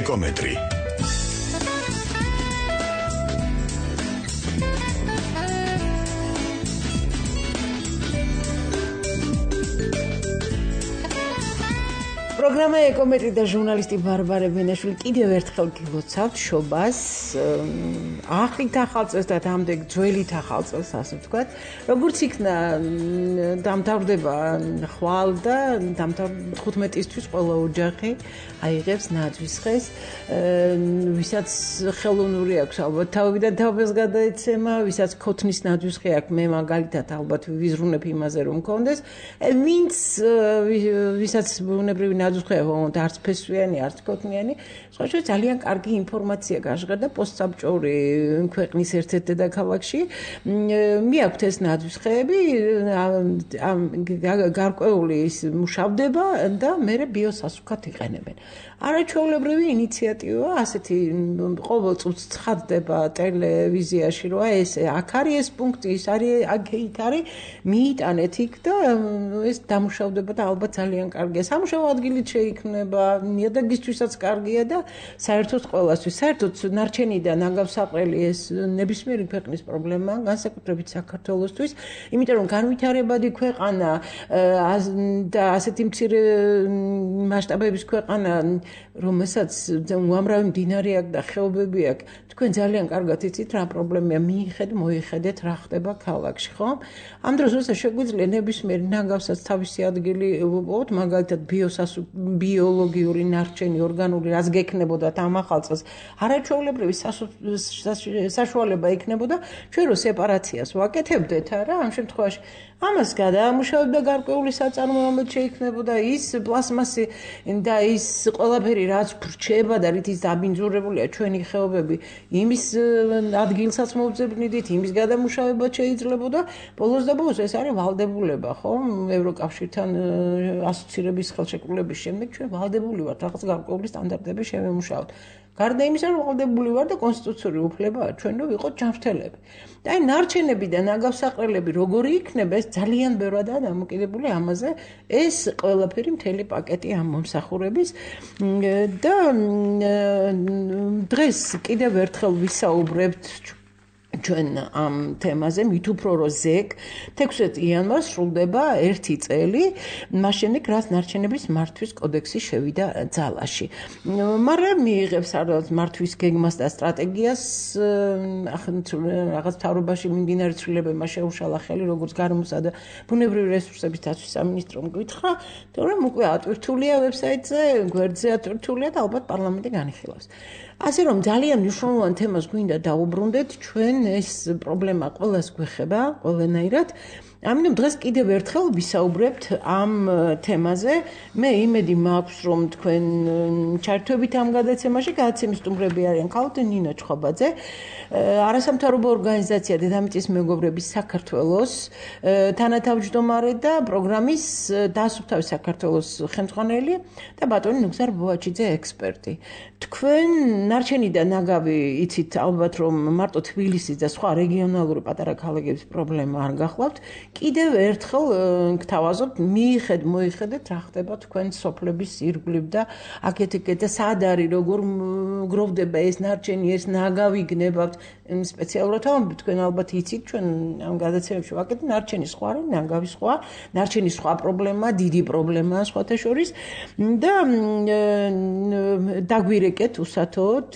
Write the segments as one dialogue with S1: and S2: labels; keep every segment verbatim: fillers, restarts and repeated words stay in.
S1: ეკომეტრი.
S2: პროგრამა ეკომეტრი და ჟურნალისტი ბარბარე ბენაშვილი კიდევ ერთხელ გილოცავთ შობას ახლით ახალწელს და დამდეგ ძველით ახალწელს, ასე ვთქვათ. როგორც იქნა დამთავრდება ხვალ და თხუთმეტისთვის ყველა ოჯახი აიღებს ნაძვის ხეს, ვისაც ხელოვნური აქვს ალბათ თავიდან თავს გადაეცემა, ვისაც ქოთნის ნაძვის ხე აქვს, მე მაგალითად ალბათ ვიზრუნებ იმაზე რომ მქონდეს, ვინც ვისაც ბუნებრივი ნაძვის ხე ჰქონდა არც ფესვიანი, არც ქოთნიანი, სხვა ძალიან კარგი ინფორმაცია გაჟღერდა პოსტსაბჭოური ქვეყნის ერთ-ერთ დედაქალაქში. მიაქვთ ეს ნაძვის ხეები, გარკვეული ის მუშავდება და მერე ბიოსასუქად იყენებენ. არაჩვეულებრივი ინიციატივა, ასეთი ყოველ წუთს ცხადდება ტელევიზიაში, რომ ეს აქ არის ეს პუნქტი, ის არის აქ იქ არის, მიიტანეთ იქ და ეს დამუშავდება და ალბათ ძალიან კარგია. სამუშაო ადგილით შეიქმნება, ნიადაგისთვისაც კარგია და საერთოდ ყველასთვის. საერთოდ ნარჩენი და ნაგავსაყრელი ეს ნებისმიერი ქვეყნის პრობლემაა, განსაკუთრებით საქართველოსთვის, იმიტომ რომ განვითარებადი ქვეყანა და ასეთი მცირე მასშტაბების ქვეყანა, რომელსაც უამრავი მდინარე აქვს და ხეობები აქვს, თქვენ ძალიან კარგად იცით რა პრობლემაა, მიიხედ, მოიხედეთ რა ხდება ქალაქში, ხო? ამ დროს როცა შეგვიძლია ნებისმიერი ნაგავსაც თავისი ადგილი უპოვოთ, მაგალითად ბიოლოგიური ნარჩენი, ორგანული, რაც გექნებოდა ამ ახალწელს, არაჩვეულებრივი საშუალება იქნებოდა, ჩვენ რო სეპარაციას ვაკეთებდეთ, არა, ამ შემთხვევაში ამას გადაამუშავებდა გარკვეული საწარმო, რომელიც შეიქმნებოდა ის პლასმასი და ის ყველაფერი, რაც ვრჩება და რითიც დაბინძურებულია ჩვენი ხეობები, იმის ადგილსაც მოვძებნიდით, იმის გადამუშავება შეიძლებოდა. ბოლოს და ბოლოს ეს არის ვალდებულება, ხო? ევროკავშირთან ასოცირების ხელშეკრულების შემდეგ ჩვენ ვალდებული ვართ რაღაც გარკვეული სტანდარტები შევემუშავოთ. გარდა იმისა, რომ ვალდებული ვარ და კონსტიტუციური უფლებაა ჩვენ რომ ვიყოთ ჯანმრთელები. და აი ნარჩენები და ნაგავსაყრელები როგორი იქნება, ეს ძალიან ბევრადაა დამოკიდებული ამაზე. ეს ყველაფერი მთელი პაკეტი ამ მომსახურების და დღეს კიდევ ერთხელ ვისაუბრებთ ჩვენ ამ თემაზე, მით უფრო რომ ზეგ თექვსმეტ იანვარს სრულდება ერთი წელი, მას შემდეგ რაც ნარჩენების მართვის კოდექსი შევიდა ძალაში. მაგრამ მიიღებს რაღაც მართვის გეგმას და სტრატეგიას, რაღაც მთავრობაში მიმდინარე ცვლილებებმა შეუშალა ხელი, როგორც გარემოსა და ბუნებრივი რესურსების დაცვის სამინისტრომ გითხრა, თორემ უკვე ატვირთულია ვებსაიტზე, გვერდზე ატვირთულია და ალბათ პარლამენტი განიხილავს. ასე რომ ძალიან მნიშვნელოვან თემას გვინდა დაუბრუნდეთ, ჩვენ ეს პრობლემა ყველას გვეხება, ყველანაირად. ამიტომ დღეს კიდევ ერთხელ ვისაუბრებთ ამ თემაზე. მე იმედი მაქვს, რომ თქვენ ჩართვებით ამ გადაცემაში, გადაცემის სტუმრები არიან ქალბატონი ნინო ჩხობაძე, არასამთავრობო ორგანიზაცია დედამიწის მეგობრები საქართველოს თანათავმჯდომარე და პროგრამის დასუფთავი საქართველოს ხელმძღვანელი და ბატონი ნუგზარ ბოაჩიძე ექსპერტი. თქვენ ნარჩენი და ნაგავი იცით ალბათ, რომ მარტო თბილისის და სხვა რეგიონალური პატარა ქალაქების პრობლემა არ გახლავთ. კიდევ ერთხელ გთავაზობთ, მიიხედ, მოიხედეთ რა ხდება თქვენ სოფლების ირგვლივ და აქეთ-იქეთ და სად არის, როგორ გროვდება ეს ნარჩენი, ეს ნაგავი გნებავთ. სპეციალურად ამბობთ, თქვენ ალბათ იცით, ჩვენ ამ გადაცემებში ვაკეთებთ, ნარჩენი სხვა არის, ნაგავი სხვა, ნარჩენი სხვა პრობლემაა, დიდი პრობლემაა სხვათა შორის და დაგვირეკეთ უსათოოდ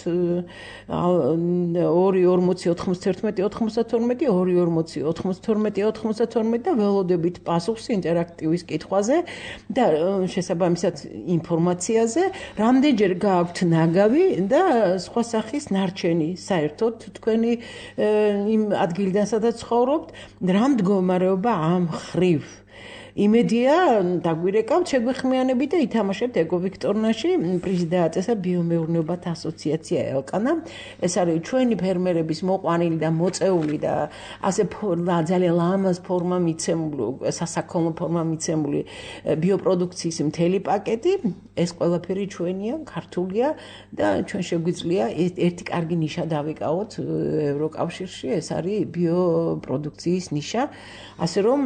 S2: ორი ორმოცი ოთხმოცდაერთმეტი ოთხმოცდათორმეტი ორი ორმოცი ოთხმოცდათორმეტი ოთხმოცდათორმეტი და ველოდებით პასუხს ინტერაქტივის კითხვაზე და შესაბამისად ინფორმაციაზე, რამდენჯერ გააქვთ ნაგავი და სხვა სახის ნარჩენი საერთოდ თქვენი იმ ადგილიდან სადაც ცხოვრობთ, რა მდგომარეობა ამ ხრივ. იმედია დაგვირეკავთ, შეგვეხმიანებით და ითამაშებთ ეკოვიქტორნაში პრიზი დააწესა ბიომეურნეობათა ასოციაცია ელკანა. ეს არის ჩვენი ფერმერების მოყვანილი და მოწეული და ასე ძალიან ლამაზ ფორმა მიცემული, სასაქონლო ფორმა მიცემული ბიოპროდუქციის მთელი პაკეტი. ეს ყველაფერი ჩვენია, ქართულია და ჩვენ შეგვიძლია ერთი კარგი ნიშა დავიკავოთ ევროკავშირში, ეს არის ბიოპროდუქციის ნიშა. ასე რომ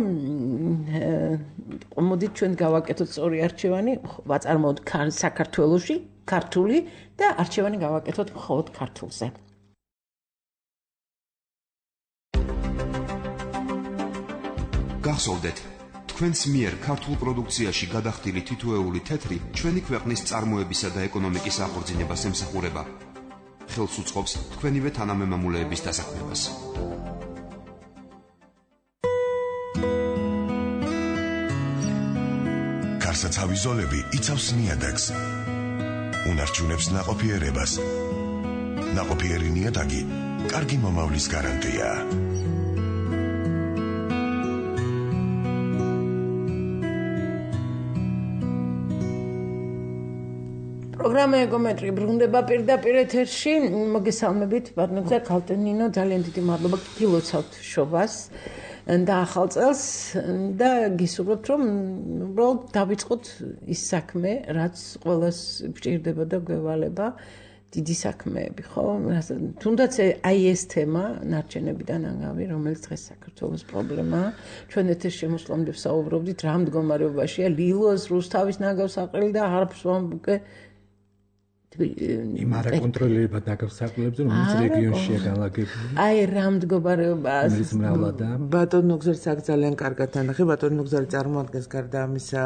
S2: მოდით ჩვენ გავაკეთოთ სწორი არჩევანი, ვაწარმოოთ საქართველოში ქართული და არჩევანი გავაკეთოთ მხოლოდ ქართულზე.
S1: გახსოვდეთ, თქვენს მიერ ქართულ პროდუქციაში გადახდილი თითოეული თეთრი ჩვენი ქვეყნის წარმოებისა და ეკონომიკის აღორძინებას ემსახურება. ხელს უწყობს თქვენივე თანამემამულეების დასაქმებას.
S3: გარსაცავი ზოლები იცავს ნიადაგს. უნარჩუნებს ნაყოფიერებას. ნაყოფიერი ნიადაგი კარგი მომავლის გარანტია.
S2: პროგრამა ეკომეტრი ბრუნდება პირდაპირ ეთერში. მოგესალმებით, ბატონო ქალტენინო, ძალიან დიდი მადლობა გილოცავთ შობას და ახალ წელს და გისურვებთ, რომ უბრალოდ დავიწყოთ ის საქმე, რაც ყველას გვჭირდება და გვევალება, დიდი საქმეები, ხო? თუნდაც აი ეს თემა ნარჩენებიდან ანგავი, რომელიც დღეს საქართველოს პრობლემაა. ჩვენ ეთერში მოსვლამდე ვსაუბრობდით, რა მდგომარეობაშია ლილოს, რუსთავის ნაგავსაყრელი და არაფრს უკვე
S4: იმ არაკონტროლირებად ნაგავსაყრელებზე, რომელიც რეგიონშია განლაგებული.
S2: აი რა მდგომარეობაა.
S5: ბატონო ნუგზელის აქ ძალიან კარგად თანახი, ბატონო ნუგზელი წარმოადგენს გარდა ამისა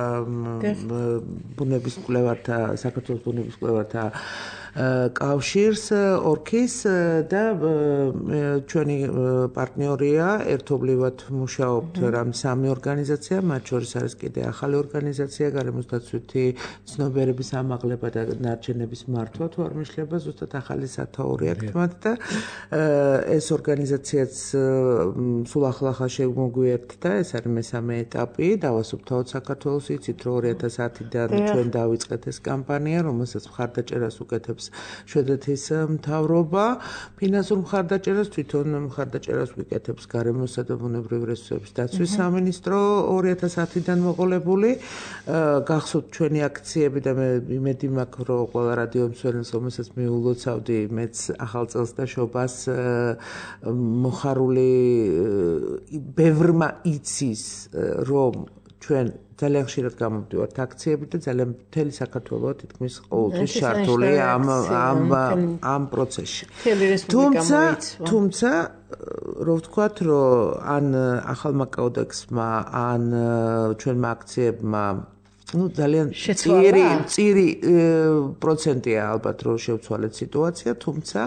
S5: ბუნების კვლევართა, საქართველოს ბუნების კვლევართა კავშირს, ორქის და ჩვენი პარტნიორია, ერთობლივად მუშაობთ რამ სამი ორგანიზაცია, მათ შორის არის კიდე ახალი ორგანიზაცია, გარემოსდაცვითი ცნობიერების ამაღლება და ნარჩენების მართვა, თუ არ მიშლება, ზუსტად ახალი სათაური აქ თმათ და ეს ორგანიზაციაც სულ ახლა-ახლა შემოგვიერთდა, ეს არის მესამე ეტაპი, დავასუფთავოთ საქართველოს, იცით რომ ორი ათას ათიდან ჩვენ დავიწყეთ ეს კამპანია, რომელსაც მხარდაჭერას უკეთებს შვედეთის მთავრობა, ფინანსურ მხარდაჭერას თვითონ მხარდაჭერას ვიკეთებს გარემოსა და ბუნებრივი რესურსების დაცვის სამინისტრო ორი ათას ათიდან მოყოლებული. გახსოვთ ჩვენი აქციები და მე იმედი მაქვს, რომ ყველა რადიო მსმენელს, რომელსაც მიულოცავდი, მეც ახალ წელს და შობას მოხარული ბევრმა იცის, რომ ჩვენ ძალიან ხშირად გამოვდივართ აქციებით და ძალიან მთელი საქართველო თითქმის ყოველთვის ჩართული ამ ამ ამ პროცესში. თუმცა თუმცა რო ვთქვათ, რომ ან ახალმა კოდექსმა, ან ჩვენმა აქციებმა ну ძალიან წირი წირი პროცენტია ალბათ რომ შევცვალეთ სიტუაცია, თუმცა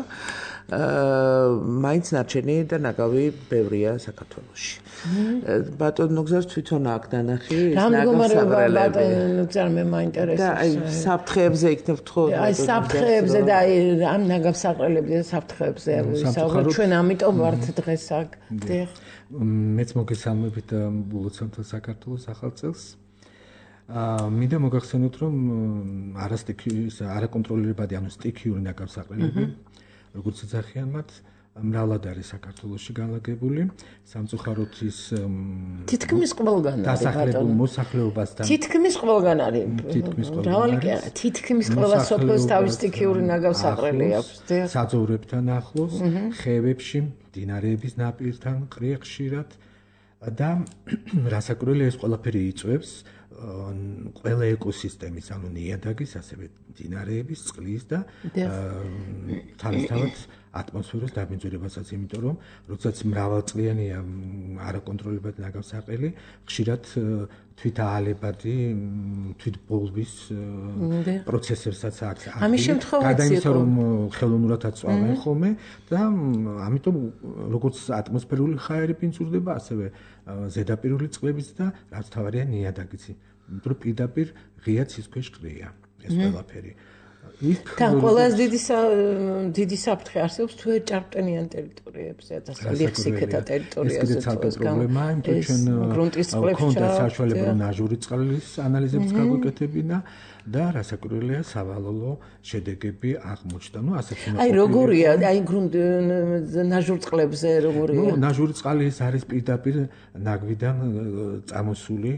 S5: მაინც ნარჩენი და ნაგავი ბევრია საქართველოში. ბატონ ნუგზარს თვითონ აქ დანახი
S2: ის ნაგავსაყრელები. ბატონ ნუგზარ მე მაინტერესებს.
S5: და აი საფრთხეებზე იქნებ თქო.
S2: აი საფრთხეებზე და აი ამ ნაგავსაყრელებზე და საფრთხეებზე ვისაუბრებთ. ჩვენ ამიტომ ვართ დღეს აქ.
S4: მეც მოგესალმებით ულოცავთ საქართველოს ახალ წელს. აა მინდა მოგახსენოთ, რომ არასტიქიის არაკონტროლირებადი, ანუ სტიქიური ნაგავსაყრელები, როგორც ეძახიან მათ, მრავლად არის საქართველოში განლაგებული, სამწუხაროდ ის
S2: თითქმის ყველგან არის
S4: დასახლებულ მოსახლეობასთან.
S2: თითქმის ყველგან არის.
S4: თითქმის
S2: მრავალი კი არა, თითქმის ყველა სოფელს თავის სტიქიური ნაგავსაყრელი აქვს.
S4: საძოვრებთან ახლოს, ხევებში, მდინარეების ნაპირთან, ყრია ხშირად და რასაკვირველია, ეს ყველაფერი იწვევს ყველა ეკოსისტემის, ანუ ნიადაგის, ასევე მდინარეების, წყლის და თავისთავად ატმოსფეროს დაბინძურებასაც, იმიტომ რომ როდესაც მრავალწლიანია არაკონტროლირებადი ნაგავსაყრელი, ხშირად თვითაალებადი, თვითბოლბის პროცესებსაც აქვს.
S2: ამის შემთხვევაში
S4: გადაიმცა რომ ხელოვნურადაც წვავენ ხოლმე და ამიტომ როგორც ატმოსფერული ჰაერი ბინძურდება, ასევე ზედაპირული წყლებიც და რაც თავარია ნიადაგიც. იმიტომ რომ პირდაპირ ღია ცის ქვეშ ყრია ეს ყველაფერი.
S2: და ყველაზე დიდი დიდი საფრთხე არსებობს თუ ჭარბტენიან ტერიტორიებზე, ასე ლიხსიქეთა ტერიტორიაზე.
S4: ეს კიდე პრობლემაა, იმიტომ ჩვენ
S2: გრუნტის წყლებში
S4: ქონდა საშუალება რომ ნაჟური წყლის ანალიზებს გაგვეკეთებინა და რასაკვირველია სავალალო შედეგები აღმოჩნდა. ნუ ასეთ უნდა.
S2: აი როგორია, აი გრუნტ ნაჟურ წყლებზე როგორია?
S4: ნუ ნაჟური წყალი ეს არის პირდაპირ ნაგვიდან წამოსული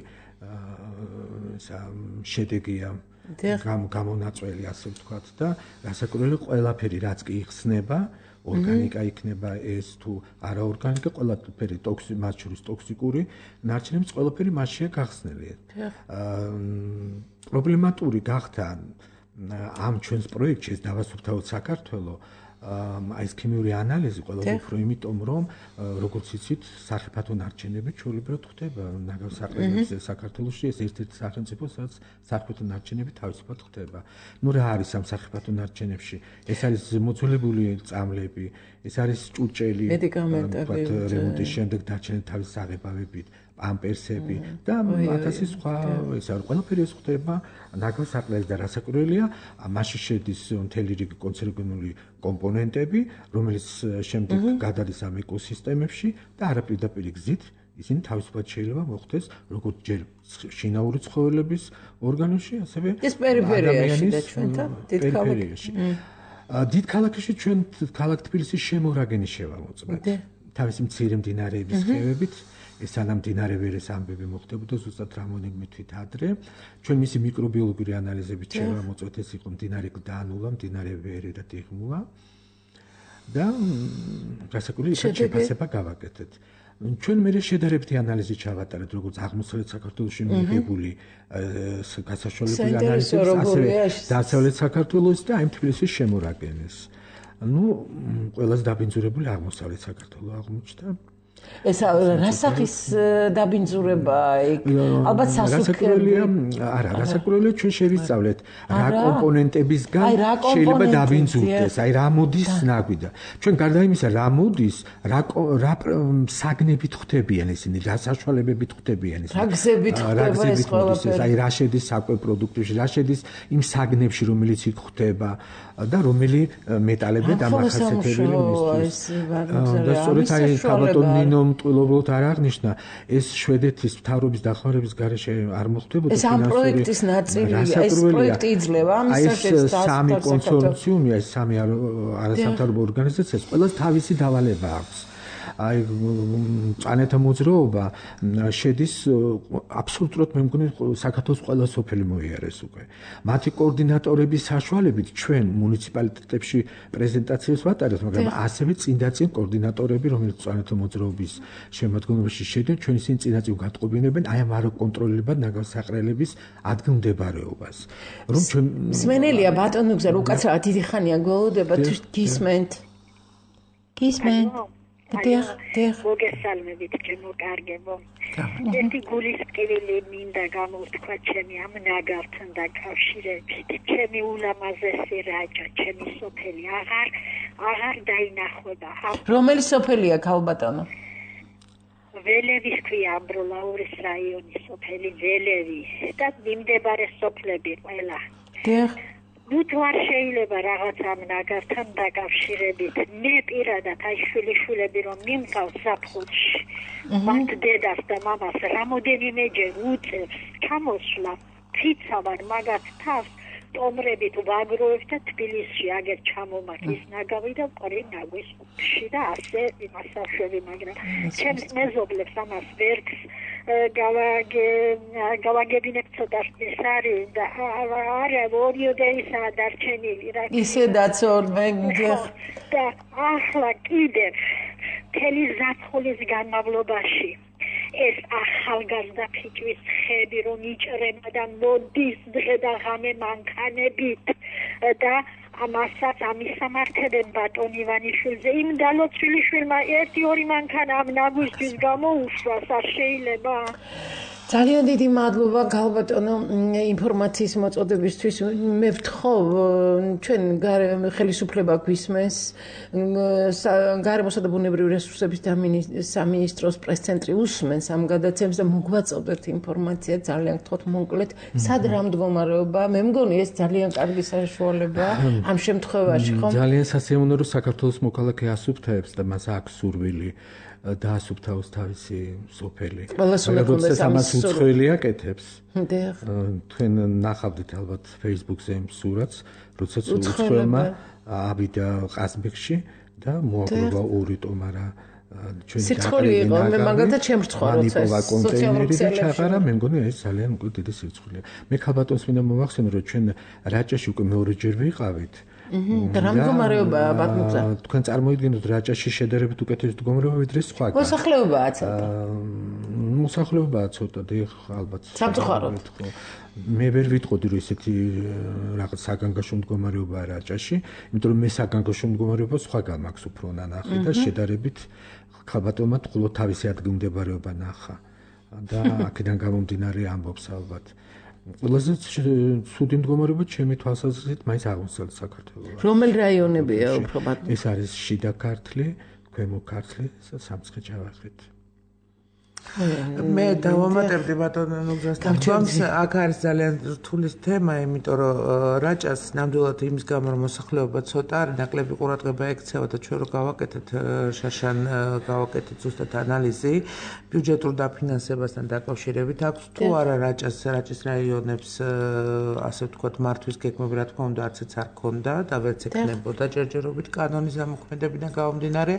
S4: შედეგია. გამონაწველი, ასე ვთქვათ და რასაკვირველია ყველაფერი რაც კი იხსნება, ორგანიკა იქნება ეს თუ არაორგანიკა, ყველაფერი ტოქსი, მათ შორის ტოქსიკური ნარჩენებს ყველაფერი მასშია გახსნილი. პრობლემატური გახდა ამ ჩვენს პროექტში დავასუფთავოთ საქართველოს აი ეს ქიმიური ანალიზი ყველაზე უფრო იმიტომ რომ როგორც იცით სახიფათო ნარჩენები ჩვეულებრივად ხდება ნაგავს საყრელებზე საქართველოში ეს ერთ-ერთი სახელმწიფო სადაც სახიფათო ნარჩენები თავისუფლად ხდება. ნუ რა არის ამ სახიფათო ნარჩენებში? ეს არის მოძველებული წამლები, ეს არის ჭურჭელი,
S2: მედიკამენტები,
S4: რემონტის შემდეგ დარჩენილი თავის საღებავებით, პამპერსები და ათასი სხვა ეს არის ყველაფერი ეს ხდება ნაგავს საყრელზე და რასაკვირველია მასში შედის მთელი რიგი კონსერვირებული კომპონენტები, რომელიც შემდეგ გადადის ამ ეკოსისტემებში და არაპირდაპირ გზით ისინი თავისუფლად შეიძლება მოხდეს როგორც ჯერ შინაური ცხოველების ორგანოში, ასევე
S2: ეს პერიფერიაში და ჩვენთან დიდ ქალაქში.
S4: დიდ ქალაქში ჩვენ ქალაქ თბილისის შემორაგენი შევამოწმეთ. თავისი მცირე მდინარეების ხევებით ეს ამ მდინარე ვერეს ამბები მოხდებოდა ზუსტად რამონებმე თვით ადრე. ჩვენ მისი მიკრობიოლოგიური ანალიზებით შევამოწმეთ, ეს იყო მდინარე გდანულა, მდინარე ვერე და დიღმულა. და გასაკუთრებით შეფასება გავაკეთეთ. ჩვენ მე შედარებითი ანალიზი ჩავატარეთ, როგორც აღმოსავლეთ საქართველოში მიღებული გასაშვალებული ანალიზი, ასევე დასავლეთ საქართველოს და აი თბილისის შემორაგენეს. ნუ ყველაზე დაბინძურებული აღმოსავლეთ საქართველო აღმოჩნდა.
S2: ეს რასახის დაბინძურებაა იქ ალბათ სასუქრელია
S4: არა რასაკვირველია ჩვენ შევისწავლეთ რა კომპონენტებისგან შეიძლება დაბინძურდეს აი რა მოდის ნაგვიდა ჩვენ გარდა იმისა რა მოდის რა რა საგნებით ხვდებიან ისინი რა საშუალებებით ხვდებიან ისინი
S2: რა გზებით ხდება ეს ყველაფერი
S4: აი რა შედის საკვე პროდუქტებში რა შედის იმ საგნებში რომელიც იქ ხვდება და რომელი მეტალები დამახასიათებელი მისთვის და სწორედ აი კაბატონი მტყილობლად არ აღნიშნა ეს შვედეთის მთავრობის დახმარების გარეშე არ მოხდებოდა
S2: ეს ამ პროექტის ნაწილია ეს პროექტი იძლევა ამის
S4: ეს სამი კონსორციუმი ეს სამი არასამთავრობო ორგანიზაციას ყველას თავისი დავალება აქვს აი წანეთა მოძრაობა შედის აბსოლუტურად მე მგონი საქართველოს ყველა სოფელი მოიარეს უკვე მათი კოორდინატორების საშუალებით ჩვენ მუნიციპალიტეტებში პრეზენტაციებს ვატარებთ მაგრამ ასევე წინდაწინ კოორდინატორები რომელიც წანეთა მოძრაობის შემადგენლობაში შედიან ჩვენ ისინი წინაწინ გატყობინებენ აი ამ არაკონტროლირებად ნაგავს საყრელების ადგილმდებარეობას რომ ჩვენ
S2: სმენელია ბატონო გზა უკაცრავად დიდი ხანია გველოდება გისმენთ გისმენთ დიახ, დიახ.
S6: მოგესალმებით, ჩემო კარგებო. ერთი გულის ტკივილი მინდა გამოვთქვა ჩემი ამ ნაგავთან დაკავშირებით. ჩემი ულამაზესი რაჭა, ჩემი სოფელი აღარ აღარ დაინახება.
S2: რომელი სოფელია ქალბატონო?
S6: ველევის ქვია ამბროლაურის რაიონის სოფელი ველევი და მიმდებარე სოფლები ყველა.
S2: დიახ.
S6: ნუ თუ არ შეიძლება რაღაც ამ ნაგავთან დაკავშირებით მე პირადად აი შვილიშვილები რომ მიმყავს საფხულში მათ დედას და მამას რამოდენიმეჯერ უწევს ჩამოსვლა ფიცავარ მაგათ თავს ტომრებით ვაგროვებ და თბილისში აგერ ჩამომაქ ის ნაგავი და ყორი ნაგვისში და ასე იმასავშვები მაგრამ ჩემს მეზობლებს ამას ვერქს გავაგე გავაგებინებ ცოტა ის არის და არა ორიოდეისა დარჩენილი რა
S2: ისე დაცორმე
S6: და ახლა კიდევ თელი ზაფხულის განმავლობაში ეს ახალგაზრდა ფიჭვის ხები რომ იჭრება და მოდის დღე და ღამე მანქანებით და ამასაც ამისამართებენ ბატონ ივანიშვილზე იმ დალოცვილიშვილმა ერთი ორი მანქანა ამ ნაგვისთვის გამოუშვას არ შეიძლება
S2: ძალიან დიდი მადლობა გალბატონო ინფორმაციის მოწოდებისთვის მე ვთხოვ ჩვენ ხელისუფლება გვისმენს გარემოსა და ბუნებრივი რესურსების სამინისტროს პრეს-ცენტრი უსმენს ამ გადაცემს და მოგვაწოდეთ ინფორმაცია ძალიან გთხოვთ მოკლედ სად რა მდგომარეობა მე მგონი ეს ძალიან კარგი საშუალებაა ამ შემთხვევაში ხომ
S4: ძალიან სასიამოვნოა რომ საქართველოს მოქალაქე ასუფთაებს და მას აქვს სურვილი დაასუფთავოს თავისი სოფელი. როდესაც ამას უცხოელი აკეთებს. თქვენ ნახავდით ალბათ Facebook-ზე იმ სურათს, როდესაც უცხოელმა ავიდა ყაზბეგში და მოაგროვა ორი ტომარა ჩვენი
S2: სირცხული იყო, მე მაგალითად შემრცხვა როცა
S4: სოციალური ჩაღარა, მე მგონი ეს ძალიან უკვე დიდი სირცხულია. მე ქალბატონს მინდა მოვახსენო, რომ ჩვენ რაჭაში უკვე მეორეჯერ ვიყავით.
S2: და რა მდგომარეობაა ბატონო?
S4: თქვენ წარმოიდგინოთ რაჭაში შედარებით უკეთესი მდგომარეობა ვიდრე სხვა.
S2: მოსახლეობაა ცოტა.
S4: მოსახლეობაა ცოტა და ალბათ
S2: სამწუხაროდ
S4: ხო მე ვერ ვიტყოდი რომ ესეთი რაღაც საგანგაშო მდგომარეობაა რაჭაში, იმიტომ რომ მე საგანგაშო მდგომარეობა სხვაგან მაქვს უფრო ნანახი და შედარებით ხალბატონმა მხოლოდ თავისი ადგილმდებარეობა ნახა და აქედან გამომდინარე ამბობს ალბათ. ყველაზე ცუდი მდგომარეობა ჩემი თვალსაზრისით მაინც აღმოსავლეთ საქართველოა.
S2: რომელ რაიონებია უფრო მათ?
S4: ეს არის შიდა ქართლი, ქვემო ქართლი, სამცხე-ჯავახეთი.
S5: მე დავამატებდი ბატონო ნუგზასთან. თუმც აქ არის ძალიან რთული თემა, იმიტომ რომ რაჭას ნამდვილად იმის გამო რომ მოსახლეობა ცოტა არის, ნაკლები ყურადღება ექცევა და ჩვენ რო გავაკეთეთ შაშან გავაკეთეთ ზუსტად ანალიზი ბიუჯეტურ დაფინანსებასთან დაკავშირებით აქვს თუ არა რაჭას რაჭის რაიონებს ასე ვთქვათ მართვის გეგმები რა თქმა უნდა არცეც არ ქონდა და ვერც ექნებოდა ჯერჯერობით კანონის ამოქმედებიდან გამომდინარე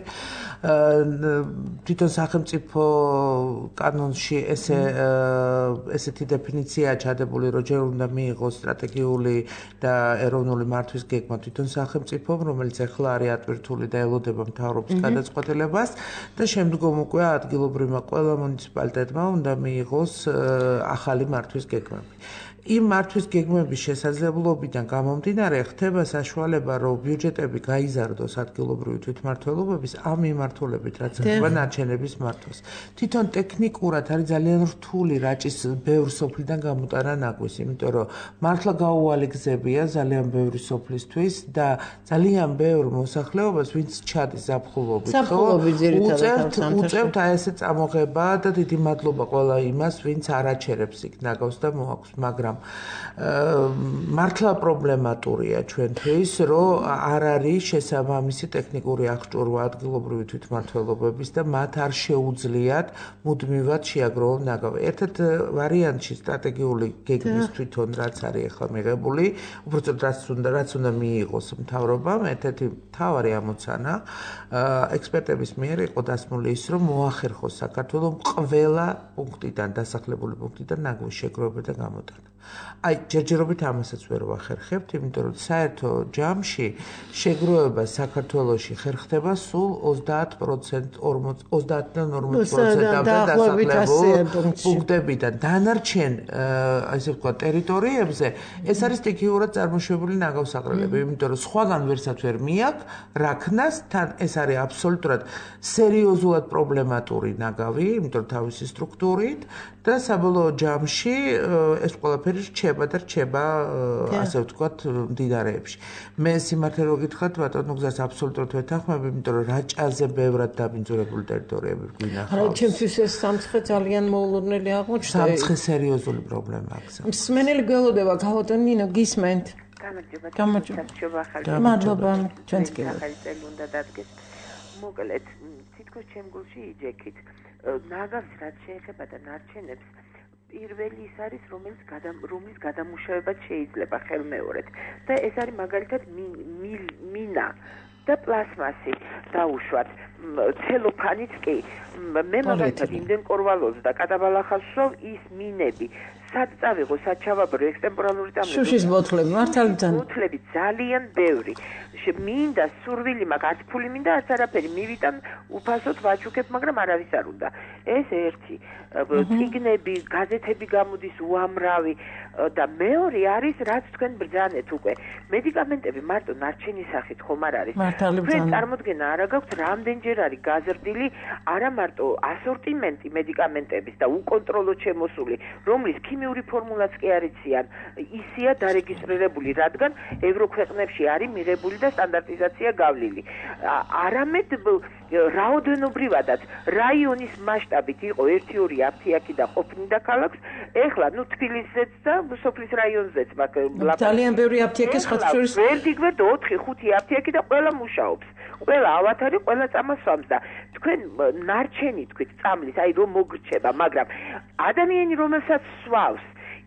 S5: თვითონ სახელმწიფო კანონში ესე ესეთი დეფინიციაა ჩადებული, რომ ჯერ უნდა მიიღოს სტრატეგიული და ეროვნული მართვის გეგმა თვითონ სახელმწიფომ, რომელიც ახლა არის ატვირთული და ელოდება მთავრობის გადაწყვეტილებას და შემდგომ უკვე ადგილობრივმა ყველა მუნიციპალიტეტმა უნდა მიიღოს ახალი მართვის გეგმები. იმ მართვის გეგმების შესაძლებლობიდან გამომდინარე ხდება საშუალება, რომ ბიუჯეტები გაიზარდოს ადგილობრივი თვითმმართველობების ამ მიმართულებით, რაც ეხება ნარჩენების მართვას. თვითონ ტექნიკურად არის ძალიან რთული რაჭის ბევრ სოფლიდან გამოტანა ნაგვისი, იმიტომ რომ მართლა გაუვალი გზებია ძალიან ბევრი სოფლისთვის და ძალიან ბევრ მოსახლეობას, ვინც ჩადის ზაფხულობით, უწევთ უწევთ აი ესე წამოღება და დიდი მადლობა ყველა იმას, ვინც არაჩერებს იქ ნაგავს და მოაქვს, მაგრამ მართლა პრობლემატურია ჩვენთვის, რომ არ არის შესაბამისი ტექნიკური აღჭურვა ადგილობრივი თვითმმართველობების და მათ არ შეუძლიათ მუდმივად შეაგროვონ ნაგავი. ერთ-ერთ ვარიანტში სტრატეგიული გეგმის თვითონ რაც არის ახლა მიღებული, უბრალოდ რაც უნდა რაც უნდა მიიღოს მთავრობამ, ერთ-ერთი მთავარი ამოცანა ექსპერტების მიერ იყო დასმული ის, რომ მოახერხოს საქართველოს ყველა პუნქტიდან, დასახლებული პუნქტიდან ნაგვის შეგროვება და გამოტანა. აი, ჯერჯერობით ამასაც ვერ ვახერხებთ, იმიტომ რომ საერთო ჯამში შეგროვება საქართველოში ხერხდება სულ ოცდაათ პროცენტ ოცდაათიდან ორმოცი პროცენტამდე დასახლებულ პუნქტებიდან. დანარჩენ, ასე ვთქვათ, ტერიტორიებზე ეს არის სტიქიურად წარმოშობილი ნაგავსაღრელები, იმიტომ რომ სხვაგან ვერცად ვერ მიაქვს რაქნას, თან ეს არის აბსოლუტურად სერიოზულად პრობლემატური ნაგავი, იმიტომ რომ თავისი სტრუქტურით და საბოლოო ჯამში ეს ყველაფერი რჩება და რჩება ასე ვთქვათ მდიდარეებში. მე სიმართლე რო გითხრათ, ბატონო გზას აბსოლუტურად ვეთანხმები, იმიტომ რომ რაჭაზე ბევრად დაბინძურებული ტერიტორიები გვინახავს.
S2: რა ჩემთვის ეს სამცხე ძალიან მოულოდნელი აღმოჩნდა.
S5: სამცხე სერიოზული პრობლემა აქვს.
S2: მსმენელი გველოდება, გავატონი ნინო, გისმენთ.
S7: გამარჯობა.
S2: გამარჯობა. მადლობა, ჩვენც კი.
S7: ახალი უნდა დადგეს. მოკლედ, თითქოს ჩემ გულში იჯექით. ნაგავს რაც შეეხება და ნარჩენებს პირველი ის არის, რომელიც რომლის გადამუშავებაც შეიძლება ხელმეორედ და ეს არის მაგალითად მინა და პლასმასი დაუშვათ, ცელოფანიც კი. მე მაგალითად იმდენ კორვალოს და კატაბალახას ვსვავ ის მინები. სად წავიღო, სად ჩავაბრო ექსტემპორალური წამები.
S2: შუშის ბოთლები, მართალიდან.
S7: ბოთლები ძალიან ბევრი. მინდა სურვილი მაქვს, არც ფული მინდა, არც არაფერი. მივიტან უფასოდ ვაჩუქებ, მაგრამ არავის არ უნდა. ეს ერთი. წიგნები, გაზეთები გამოდის უამრავი და მეორე არის, რაც თქვენ ბრძანეთ უკვე. მედიკამენტები მარტო ნარჩენის სახით ხომ არ არის. თქვენ წარმოდგენა არა გაქვთ, რამდენჯერ არის გაზრდილი არა მარტო ასორტიმენტი მედიკამენტების და უკონტროლო შემოსული, რომლის ქიმიური ფორმულაც კი არ იციან, ისია დარეგისტრირებული, რადგან ევროქვეყნებში არის მიღებული და სტანდარტიზაცია გავლილი. არამედ რაოდენობრივადაც რაიონის მასშტაბით იყო ერთი ორი აფთიაქი და ყოფნიდა ქალაქს, ეხლა ნუ თბილისზეც და სოფლის რაიონზეც მაქვს.
S2: ძალიან ბევრი აფთიაქი სხვა შორის.
S7: ვერდიგვერდ ოთხი ხუთი აფთიაქი და ყველა მუშაობს. ყველა ავათარი, ყველა წამას სვამს და თქვენ ნარჩენი თქვით წამლის, აი რომ მოგრჩება, მაგრამ ადამიანი რომელსაც სვავს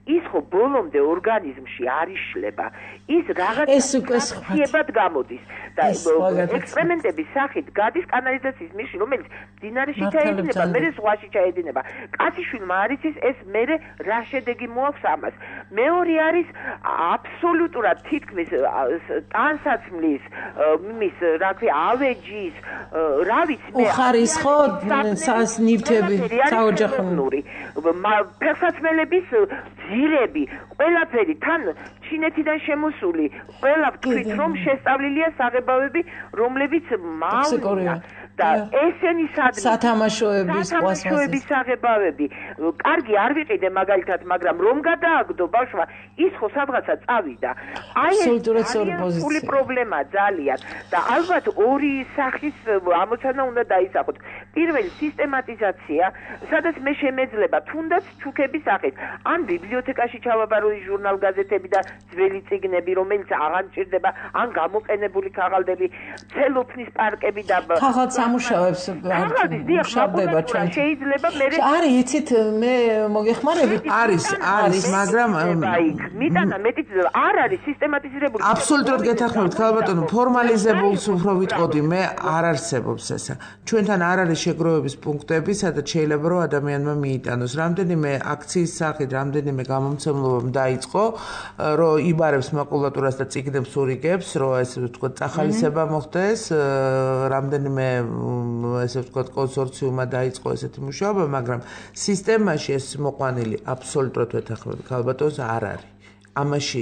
S7: ის ხო ბოლომდე ორგანიზმში არ იშლება. ის რაღაც ფაქციებად გამოდის და ექსპერიმენტების სახით გადის კანალიზაციის მიშში, რომელიც მდინარეში ჩაედინება, მერე ზღვაში ჩაედინება. კაციშვილმა არ იცის ეს მერე რა შედეგი მოაქვს ამას. მეორე არის აბსოლუტურად თითქმის ტანსაცმლის, მის რა ქვია, ავეჯის, რა ვიცი მე
S2: უხარისხო ნივთები საოჯახური
S7: ფეხსაცმელების ძირები, ყველაფერი თან ჩინეთიდან შემოსული, ყველა ვთქვით რომ შესწავლილია საღებავები, რომლებიც მალია და ესენი
S2: სათამაშოების
S7: სათამაშოების საღებავები. კარგი არ ვიყიდე მაგალითად, მაგრამ რომ გადააგდო ბავშვმა, ის ხო სადღაცა წავიდა. აი ეს ფული პრობლემა ძალიან და ალბათ ორი სახის ამოცანა უნდა დაისახოთ. პირველი სისტემატიზაცია, სადაც მე შემეძლება თუნდაც ჩუქების სახით, ან ბიბლიოთეკაში ჩავაბარო ჟურნალ-გაზეთები და ძველი წიგნები, რომელიც აღარ მჭირდება, ან გამოყენებული ქაღალდები, ცელოფნის პარკები და
S2: სამუშაოებს მუშავდება ჩვენ.
S7: შეიძლება მე
S2: არის იცით მე მოგეხმარებით
S5: არის არის მაგრამ
S7: მიტანა მეტიც არ არის სისტემატიზირებული.
S5: აბსოლუტურად გეთანხმებით ქალბატონო, ფორმალიზებულს უფრო ვიტყოდი, მე არ არსებობს ესა. ჩვენთან არ არის შეგროვების პუნქტები, სადაც შეიძლება რომ ადამიანმა მიიტანოს. რამდენიმე აქციის სახით, რამდენიმე გამომცემლობამ დაიწყო, რომ იბარებს მაკულატურას და წიგნებს ურიგებს, რომ ესე ვთქვათ, წახალისება მოხდეს, რამდენიმე ესე ვთქვათ, კონსორციუმმა დაიწყო ესეთი მუშაობა, მაგრამ სისტემაში ეს მოყვანილი აბსოლუტურად ვეთანხმები ქალბატონს არ არის. ამაში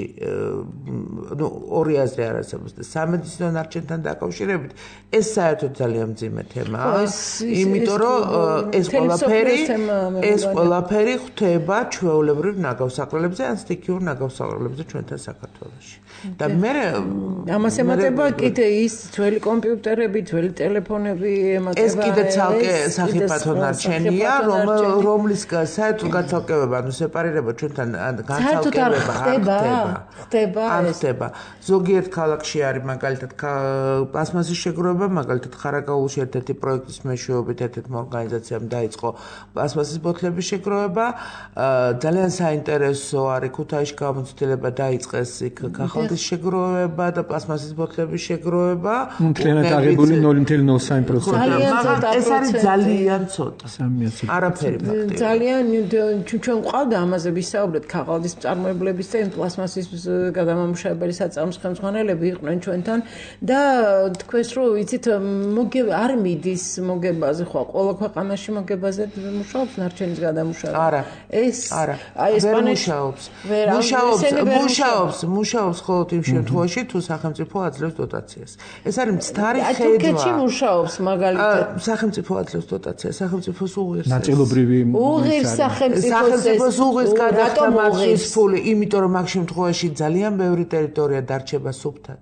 S5: ნუ ორი აზრი არ არსებობს და სამედიცინო ნარჩენთან დაკავშირებით ეს საერთოდ ძალიან მძიმე თემაა, იმიტომ რომ ეს ყველაფერი ეს ყველაფერი ხდება ჩვეულებრივ ნაგავსაყრელებზე ან სტიქიურ ნაგავსაყრელებზე ჩვენთან საქართველოში. და მე
S2: ამას ემატება კიდე ის ძველი კომპიუტერები, ძველი ტელეფონები ემატება.
S5: ეს კიდე ცალკე სახიფათო ნარჩენია, რომლის საერთოდ გაცალკევება, ანუ სეპარირება ჩვენთან განცალკევება
S2: ხდება
S5: არ ხდება. ზოგიერთ ქალაქში არის მაგალითად პლასმასის შეგროვება, მაგალითად ხარაგაულში ერთ-ერთი პროექტის მეშვეობით ერთ-ერთმა ორგანიზაციამ დაიწყო პლასმასის ბოთლების შეგროვება. ძალიან საინტერესო არის ქუთაისში გამოცდილება დაიწყეს იქ კახალდის შეგროვება და პლასმასის ბოთლების შეგროვება.
S4: მთლიანად აღებული ნული ნული ნული სამი პროცენტი.
S5: მაგრამ ეს არის ძალიან ცოტა. არაფერი ფაქტია.
S2: ძალიან ჩვენ ყავდა ამაზე ვისაუბრეთ ქაღალდის მწარმოებლების და პლასმასის გადამამუშავებელი საწარმოს ხელმძღვანელები იყვნენ ჩვენთან და თქვეს რომ იცით არ მიდის მოგებაზე ხო ყველა ქვეყანაში მოგებაზე მუშაობს ნარჩენის გადამუშავება.
S5: არა.
S2: ეს
S5: არა.
S2: აი ესპანეთში
S5: მუშაობს. მუშაობს, მუშაობს, მუშაობს მხოლოდ იმ შემთხვევაში თუ სახელმწიფო აძლევს დოტაციას. ეს არის მცდარი ხედვა.
S2: თურქეთში მუშაობს მაგალითად.
S5: სახელმწიფო აძლევს დოტაციას, სახელმწიფოს უღირს.
S4: ნაწილობრივი
S2: უღირს სახელმწიფოს
S5: სახელმწიფოს უღირს გადახდა მაშინ ფული, იმიტომ რომ მაგ შემთხვევაში ძალიან ბევრი ტერიტორია დარჩება სუფთად.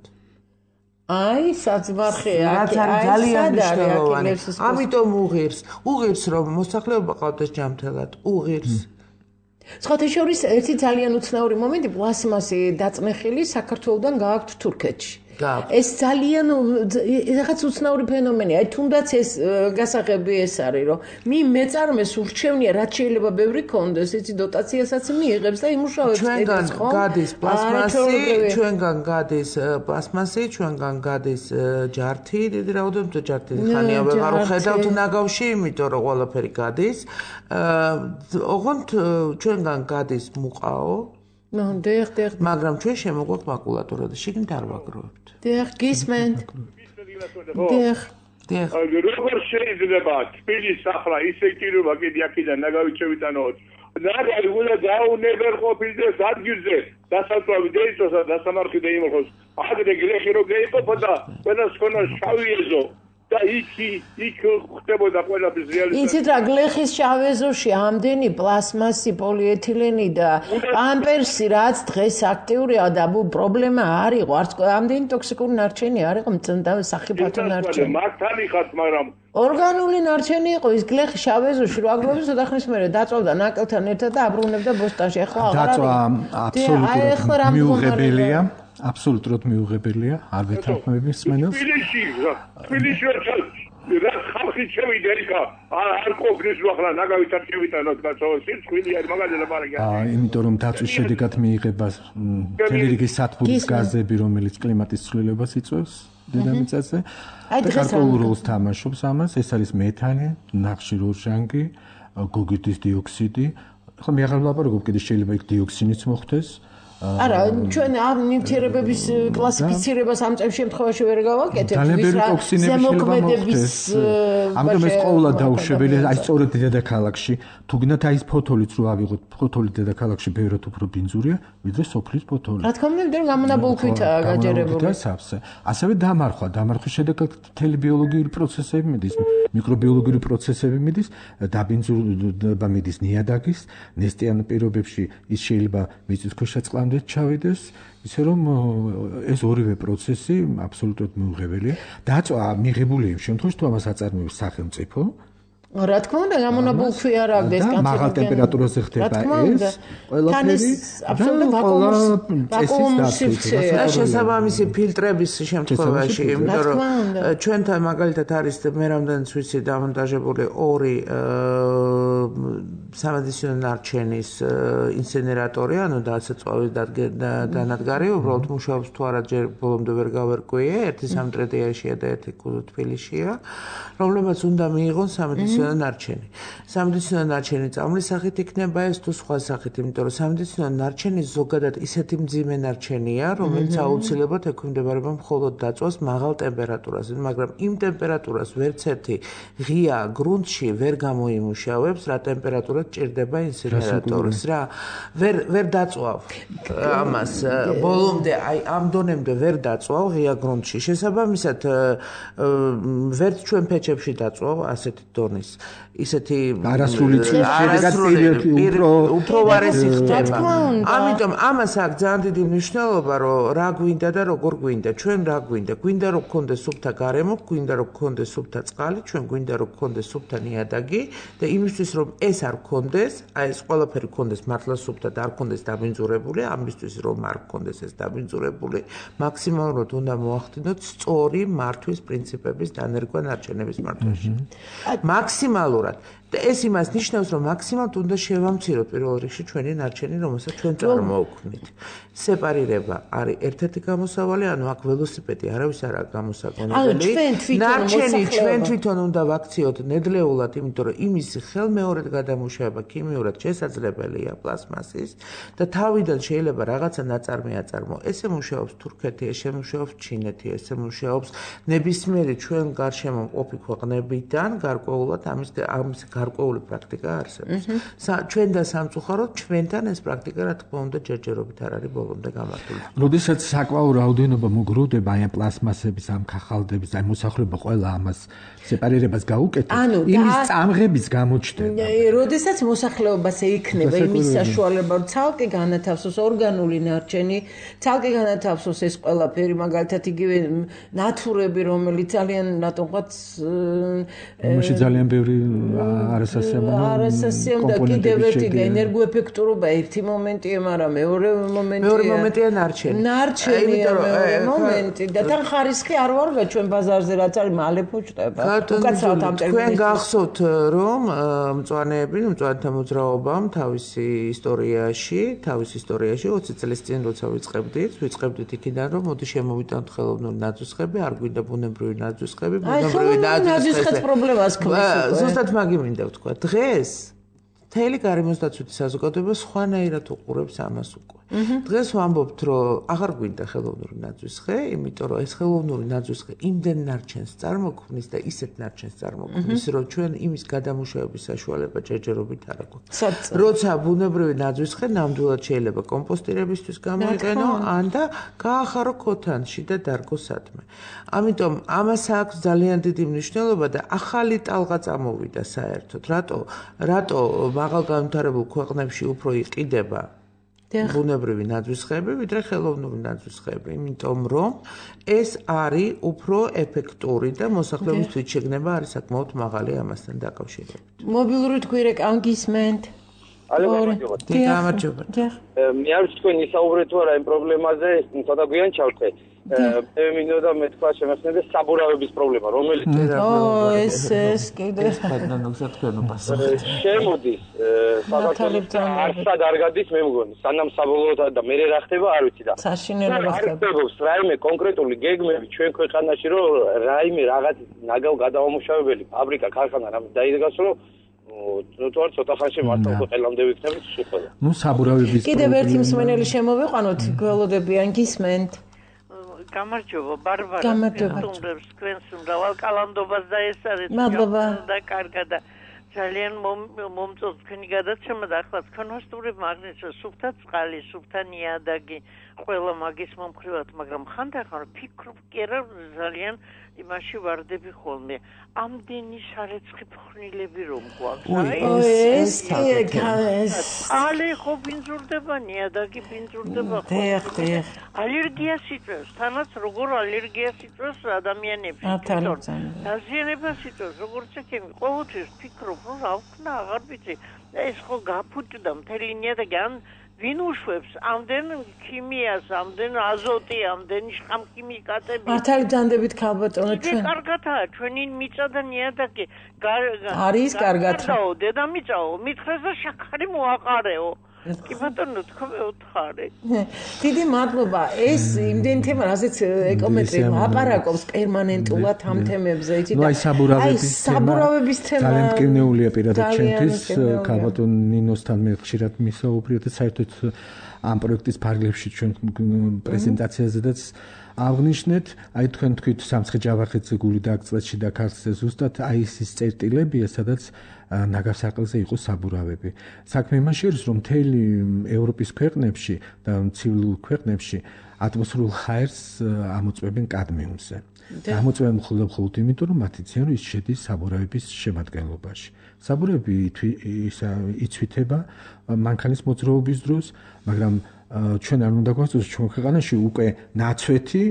S2: აი, საძმარხეა,
S5: აი, ძალიან მნიშვნელოვანი. ამიტომ უღირს, უღირს რომ მოსახლეობა ყავდეს ჯანმრთელად, უღირს.
S2: სხვათა შორის ერთი ძალიან უცნაური მომენტი პლასმასი დაწნეხილი საქართველოსდან გააქვთ თურქეთში. ეს ძალიან რაღაც უცნაური ფენომენია. აი თუნდაც ეს გასაღები ეს არის, რომ მი მეწარმეს ურჩევნია, რაც შეიძლება ბევრი კონდეს, იცი დოტაციასაც მიიღებს და იმუშავებს
S5: ჩვენგან გადის პლასმასი, ჩვენგან გადის პლასმასი, ჩვენგან გადის ჯართი, დიდი რაოდენობით ჯართი ხანია ვეღარ ხედავთ ნაგავში, იმიტომ რომ ყველაფერი გადის. ოღონდ ჩვენგან გადის მუყაო.
S2: ნუ დიახ, დიახ.
S5: მაგრამ ჩვენ შემოგვაქვს მაკულატურა და შიგნით არ ვაგროვებთ.
S2: დიახ, გისმენთ. დიახ.
S5: დიახ.
S8: როგორ შეიძლება თბილის ახლა ისე კირობა კიდე აქედან ნაგავით შევიტანოთ. ნაგავი უნდა დაუნებერ ყოფილდეს ადგილზე. დასალტავი დაიწოს და დასამარხი დაიმოხოს. აგრე გლეხი რო გაიყოფოდა, ყველას ქონა შავი ეზო. და იქი იქ ხდებოდა ყველაფრის რეალიზაცია.
S2: იცით რა გლეხის შავეზოში ამდენი პლასმასი, პოლიეთილენი და პამპერსი რაც დღეს აქტიურია და პრობლემა არ იყო, არც ამდენი ტოქსიკური ნარჩენი არ იყო, მწნდა სახიფათო ნარჩენი.
S8: მაგთან იხат, მაგრამ
S2: ორგანული ნარჩენი იყო ის გლეხი შავეზოში, რო აგროვებს და ხნის მერე დაწოვდა ნაკელთან ერთად და აბრუნებდა ბოსტანში. ახლა აღარ არის.
S4: დაწვა აბსოლუტურად მიუღებელია. აბსოლუტურად მიუღებელია, არ ვეთანხმები მსმენელს.
S8: თბილისში, თბილისში რა ხალხი შევიდა იქა არ ყოფნის ახლა ნაგავით არ შევიტანოთ გასაოცი წვილი არ მაგალითად მარაგია
S4: აა იმიტომ რომ დაწვის შედეგად მიიღება მთელი რიგი სათბურის გაზები რომელიც კლიმატის ცვლილებას იწვევს დედამიწაზე და გარკვეულ როლს თამაშობს ამას ეს არის მეთანი ნახშირორჟანგი გოგირდის დიოქსიდი ხო მე აღარ ვლაპარაკობ კიდე შეიძლება იქ დიოქსინიც მოხდეს
S2: არა ჩვენ ამ ნივთიერებების კლასიფიცირებას ამ შემთხვევაში ვერ გავაკეთებთ ვის რა ზემოქმედების
S4: ამიტომ ეს ყოველად დაუშვებელია აი სწორედ დედაქალაქში თუ გინდათ აი ეს ფოთოლიც რო ავიღოთ ფოთოლი დედაქალაქში ბევრად უფრო ბინძურია ვიდრე სოფლის ფოთოლი
S2: რა თქმა უნდა იმდენ გამონაბოლქვითაა გაჯერებული
S4: ასევე დამარხვა დამარხვის შედეგად მთელი ბიოლოგიური პროცესები მიდის მიკრობიოლოგიური პროცესები მიდის დაბინძურება მიდის ნიადაგის ნესტიან პირობებში ის შეიძლება მიწისქვეშა წყლამდე ჩავიდეს ისე რომ ეს ორივე პროცესი აბსოლუტურად მიუღებელია დაწვა მიღებული იმ შემთხვევაში თუ ამას აწარმოებს სახელმწიფო
S2: რა თქმა უნდა გამონაბოლქვი არ აქვს ეს
S4: კანცეროგენი მაღალ ტემპერატურაზე ხდება ეს ყველაფერი
S2: აბსოლუტურად ვაკუუმის
S5: და შესაბამისი ფილტრების შემთხვევაში იმიტომ რომ ჩვენთან მაგალითად არის მე რამდენიც ვიცი დამონტაჟებული ორი სამედიცინო ნარჩენის ინსინერატორი ანუ დასაწვავი დანადგარი უბრალოდ მუშაობს თუ არა ჯერ ბოლომდე ვერ გავერკვიე ერთი სამტრედიაში და ერთი თბილისშია რომლებიც უნდა მიიღონ სამედიცინო ნარჩენი. სამედიცინო ნარჩენი წამლის სახით იქნება ეს თუ სხვა სახით, იმიტომ რომ სამედიცინო ნარჩენი ზოგადად ისეთი მძიმე ნარჩენია, რომელიც აუცილებლად ექვემდებარება მხოლოდ დაწვას მაღალ ტემპერატურაზე, მაგრამ იმ ტემპერატურას ვერც ერთი ღია გრუნტში ვერ გამოიმუშავებს, რა ტემპერატურა ჭირდება ინსინერატორს, რა. ვერ ვერ დაწვავ ამას ბოლომდე, აი ამ დონემდე ვერ დაწვავ ღია გრუნტში. შესაბამისად ვერც ჩვენ პეჩებში დაწვავ ასეთი დონის ისეთი
S4: არასრული შედეგად უფრო
S5: უფრო ვარესი ხდება. ამიტომ ამას აქვს ძალიან დიდი მნიშვნელობა, რომ რა გვინდა და როგორ გვინდა. ჩვენ რა გვინდა? გვინდა რომ გქონდეს სუფთა გარემო, გვინდა რომ გქონდეს სუფთა წყალი, ჩვენ გვინდა რომ გქონდეს სუფთა ნიადაგი და იმისთვის რომ ეს არ გქონდეს, აი ეს ყველაფერი გქონდეს მართლა სუფთა და არ გქონდეს დაბინძურებული, ამისთვის რომ არ გქონდეს ეს დაბინძურებული, მაქსიმალურად უნდა მოახდინოთ სწორი მართვის პრინციპების დანერგვა ნარჩენების მართვაში. მაქსიმალურად და ეს იმას ნიშნავს, რომ მაქსიმალურად უნდა შევამციროთ პირველ რიგში ჩვენი ნარჩენი, რომელსაც ჩვენ წარმოვაქმნით. სეპარირება არის ერთ-ერთი გამოსავალი, ანუ აქ ველოსიპედი არავის არ აქვს გამოსაგონებელი. ნარჩენი ჩვენ თვითონ უნდა ვაქციოთ ნედლეულად, იმიტომ რომ იმის ხელმეორედ გადამუშავება ქიმიურად შესაძლებელია პლასმასის და თავიდან შეიძლება რაღაცა ნაწარმი აწარმო. ესე მუშაობს თურქეთი, ესე მუშაობს ჩინეთი, ესე მუშაობს ნებისმიერი ჩვენ გარშემო მყოფი ქვეყნებიდან გარკვეულად ამის ამის გარკვეული პრაქტიკა არსებობს. ჩვენ და სამწუხაროდ ჩვენთან ეს პრაქტიკა რა თქმა უნდა ჯერჯერობით არ არის ბოლომდე გამართული.
S4: როდესაც საკმაო რაოდენობა მოგროვდება აი ამ პლასმასების, ამ ქაღალდების, აი მოსახლეობა ყველა ამას სეპარირებას გაუკეთებს, იმის წამღების გამოჩნდება.
S2: როდესაც მოსახლეობას ეიქნება იმის საშუალება, რომ ცალკე განათავსოს ორგანული ნარჩენი, ცალკე განათავსოს ეს ყველაფერი, მაგალითად იგივე ნათურები, რომელიც ძალიან რატომღაც
S4: იმაში ძალიან ბევრი არასასიამოვნო
S2: არასასიამოვნო და კიდევ ერთი ენერგოეფექტურობა ერთი მომენტია, მაგრამ მეორე მომენტია
S5: მეორე მომენტია ნარჩენი.
S2: ნარჩენია მეორე მომენტი და თან ხარისხი არ ვარგა ჩვენ ბაზარზე რაც არის მალე ფუჭდება. უკაცრავად ამ ტერმინს.
S5: თქვენ გახსოვთ რომ მწვანეები, მწვანეთა მოძრაობამ თავისი ისტორიაში, თავისი ისტორიაში ოცი წლის წინ როცა ვიწყებდით, ვიწყებდით იქიდან რომ მოდი შემოვიტანოთ ხელოვნური ნაძვისხები, არ გვინდა ბუნებრივი ნაძვისხები, ბუნებრივი ნაძვისხები
S2: პრობლემას ქმნის.
S5: ზუსტად მაგი მინდა ვთქვა. დღეს მთელი გარემოსდაცვითი საზოგადოება სხვანაირად უყურებს ამას უკვე. დღეს ვამბობთ, რომ აღარ გვინდა ხელოვნური ნაძვისხე, იმიტომ რომ ეს ხელოვნური ნაძვისხე იმდენ ნარჩენს წარმოქმნის და ისეთ ნარჩენს წარმოქმნის, რომ ჩვენ იმის გადამუშავების საშუალება ჯერჯერობით არ აქვს. როცა ბუნებრივი ნაძვისხე ნამდვილად შეიძლება კომპოსტირებისთვის გამოიყენო, ან და გაახარო ქოთანში და დარგო სადმე. ამიტომ ამას აქვს ძალიან დიდი მნიშვნელობა და ახალი ტალღა წამოვიდა საერთოდ. რატო? რატო მაღალ განვითარებულ ქვეყნებში უფრო იყიდება ბუნებრივი ნაძვისხეები, ვიდრე ხელოვნური ნაძვისხეები, იმიტომ რომ ეს არის უფრო ეფექტური და მოსახლეობისთვის შეგნება არის საკმაოდ მაღალი ამასთან დაკავშირებით.
S2: მობილური თქვირეკ ანგისმენთ.
S9: ალო, გამარჯობა.
S5: გამარჯობა.
S9: მე არ ვიცი თქვენ ისაუბრეთ თუ არა იმ პრობლემაზე, ცოტა გვიან ჩავთე. მე მინდოდა მე თქვა შემეხნე საბურავების პრობლემა, რომელიც
S2: ო ეს ეს კიდე
S9: შემოდის საქართველოს არცად არ გადის მე მგონი, სანამ საბოლოოდ და მე რა ხდება არ ვიცი და
S2: საშინელება
S9: ხდება. რაიმე კონკრეტული გეგმები ჩვენ ქვეყანაში რომ რაიმე რაღაც ნაგავ გადაამუშავებელი ფაბრიკა, ქარხანა რამე დაიდგას რომ ну თორ ცოტა ხანში მართლა ყველამდე ვიქნებით შეხვედრა.
S4: ну საბურავების
S2: კიდევ ერთი მსმენელი შემოვიყვანოთ, გველოდებიან გისმენთ.
S10: გამარჯობა ბარბარა.
S2: გამარჯობა.
S10: თუნდებს თქვენს მრავალ კალანდობას და ეს არის და კარგად და ძალიან მომწონს თქვენი გადაცემა და ახლა თქვენ ვასტურებ მაგნიტს სუფთა წყალი, სუფთა ნიადაგი, ყველა მაგის მომხრივად, მაგრამ ხანდახან ფიქრობ კი არა ძალიან იმაში ვარდები ხოლმე. ამდენი სარეცხი ფხვნილები რომ გვაქვს.
S2: აი ეს ეს
S10: ალე ხო ბინძურდება, ნიადაგი ბინძურდება ხო.
S2: დიახ, დიახ.
S10: ალერგიას იწვევს, თანაც როგორ ალერგიას იწვევს ადამიანებში. დაზიანებას იწვევს, როგორც ეკემი, ყოველთვის ფიქრობ, რომ რა ვქნა, აღარ ვიცი. ეს ხო გაფუჭდა მთელი ნიადაგი ან ვინ უშვებს ამდენ ქიმიას, ამდენ აზოტი, ამდენ შხამქიმიკატები.
S2: მართალი ძანდებით ქალბატონო ჩვენ.
S10: კარგათაა, ჩვენი მიწა და ნიადაგი.
S2: არის კარგად.
S10: დედამიწაო, მითხრეს და შაქარი მოაყარეო. კი ბატონო, თქვენ უთხარი.
S2: დიდი მადლობა. ეს იმდენ თემა, რაზეც ეკომეტრი აპარაკობს პერმანენტულად ამ თემებზე, იცით?
S4: ну აი საბურავების თემა.
S2: საბურავების თემა.
S4: ძალიან მტკივნეულია პირადად ჩემთვის, ქალბატონ ნინოსთან მე ხშირად მისაუბრია და საერთოდ ამ პროექტის ფარგლებში ჩვენ პრეზენტაციაზედაც აღნიშნეთ, აი თქვენ თქვით სამცხე-ჯავახეთზე, გული და აკწლეთში და ქართლზე ზუსტად აი ის წერტილებია, სადაც ნაგავსარყელზე იყო საბურავები. საქმე იმაში არის, რომ მთელი ევროპის ქვეყნებში და ცივილურ ქვეყნებში ატმოსფერულ ჰაერს ამოწმებენ კადმიუმზე. ამოწმებენ მხოლოდ იმიტომ, რომ მათი ცენ ის შედის საბურავების შემადგენლობაში. საბურავები იცვითება მანქანის მოძრაობის დროს, მაგრამ ჩვენ არ უნდა გვასწავლოს ჩვენ ქვეყანაში უკვე ნაცვეთი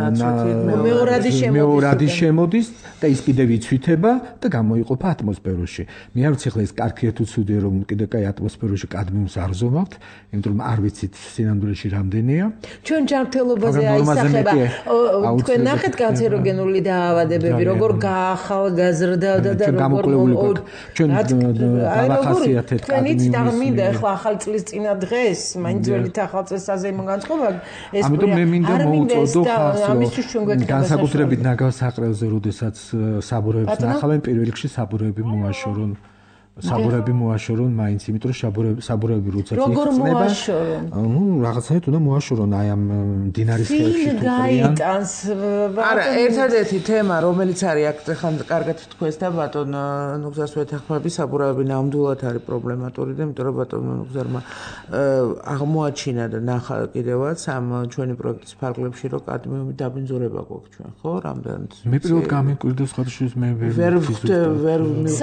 S4: მეორადი შემოდის და ის კიდევ იცვითება და გამოიყოფა ატმოსფეროში. მე არ ვიცი ხლა ეს კარგია თუ ცუდია რომ კიდე კაი ატმოსფეროში კადმიუმს არ ზომავთ, იმიტომ რომ არ ვიცით სინამდვილეში რამდენია.
S2: ჩვენ ჯანმრთელობაზე აისახება თქვენ ნახეთ კანცეროგენული დაავადებები, როგორ გაახალგაზრდა და
S4: როგორ ჩვენ დავახასიათეთ კადმიუმის.
S2: თქვენ იცით აღ მინდა ახლა ახალი წლის წინა დღეს, მაინც ძველი ხალხსაზე მოგანწყობა ეს
S4: ამიტომ მე მინდა მოუწოდო ხალხს განსაკუთრებით ნაგავსაყრელზე როდესაც საბურავებს ნახავენ პირველ რიგში საბურავები მოაშორონ საბურავები მოაშორონ მაინც იმიტომ რომ საბურავები როდესაც იხსნება ну რაღაცნაირად უნდა მოაშორონ აი ამ დინარის ხეებში თუ
S2: გაიტანს
S5: არა ერთადერთი თემა რომელიც არის აქ ხან კარგად თქვენს და ბატონ ნუგზარს ვეთანხმები საბურავები ნამდვილად არის პრობლემატური და იმიტომ რომ ბატონ ნუგზარმა აღმოაჩინა და ნახა კიდევაც ამ ჩვენი პროექტის ფარგლებში რომ კადმიუმი დაბინძურება გვაქვს ჩვენ ხო რამდენად
S4: მე პირველად გამიკვირდა სხვადასხვა მე
S5: ვერ ვერ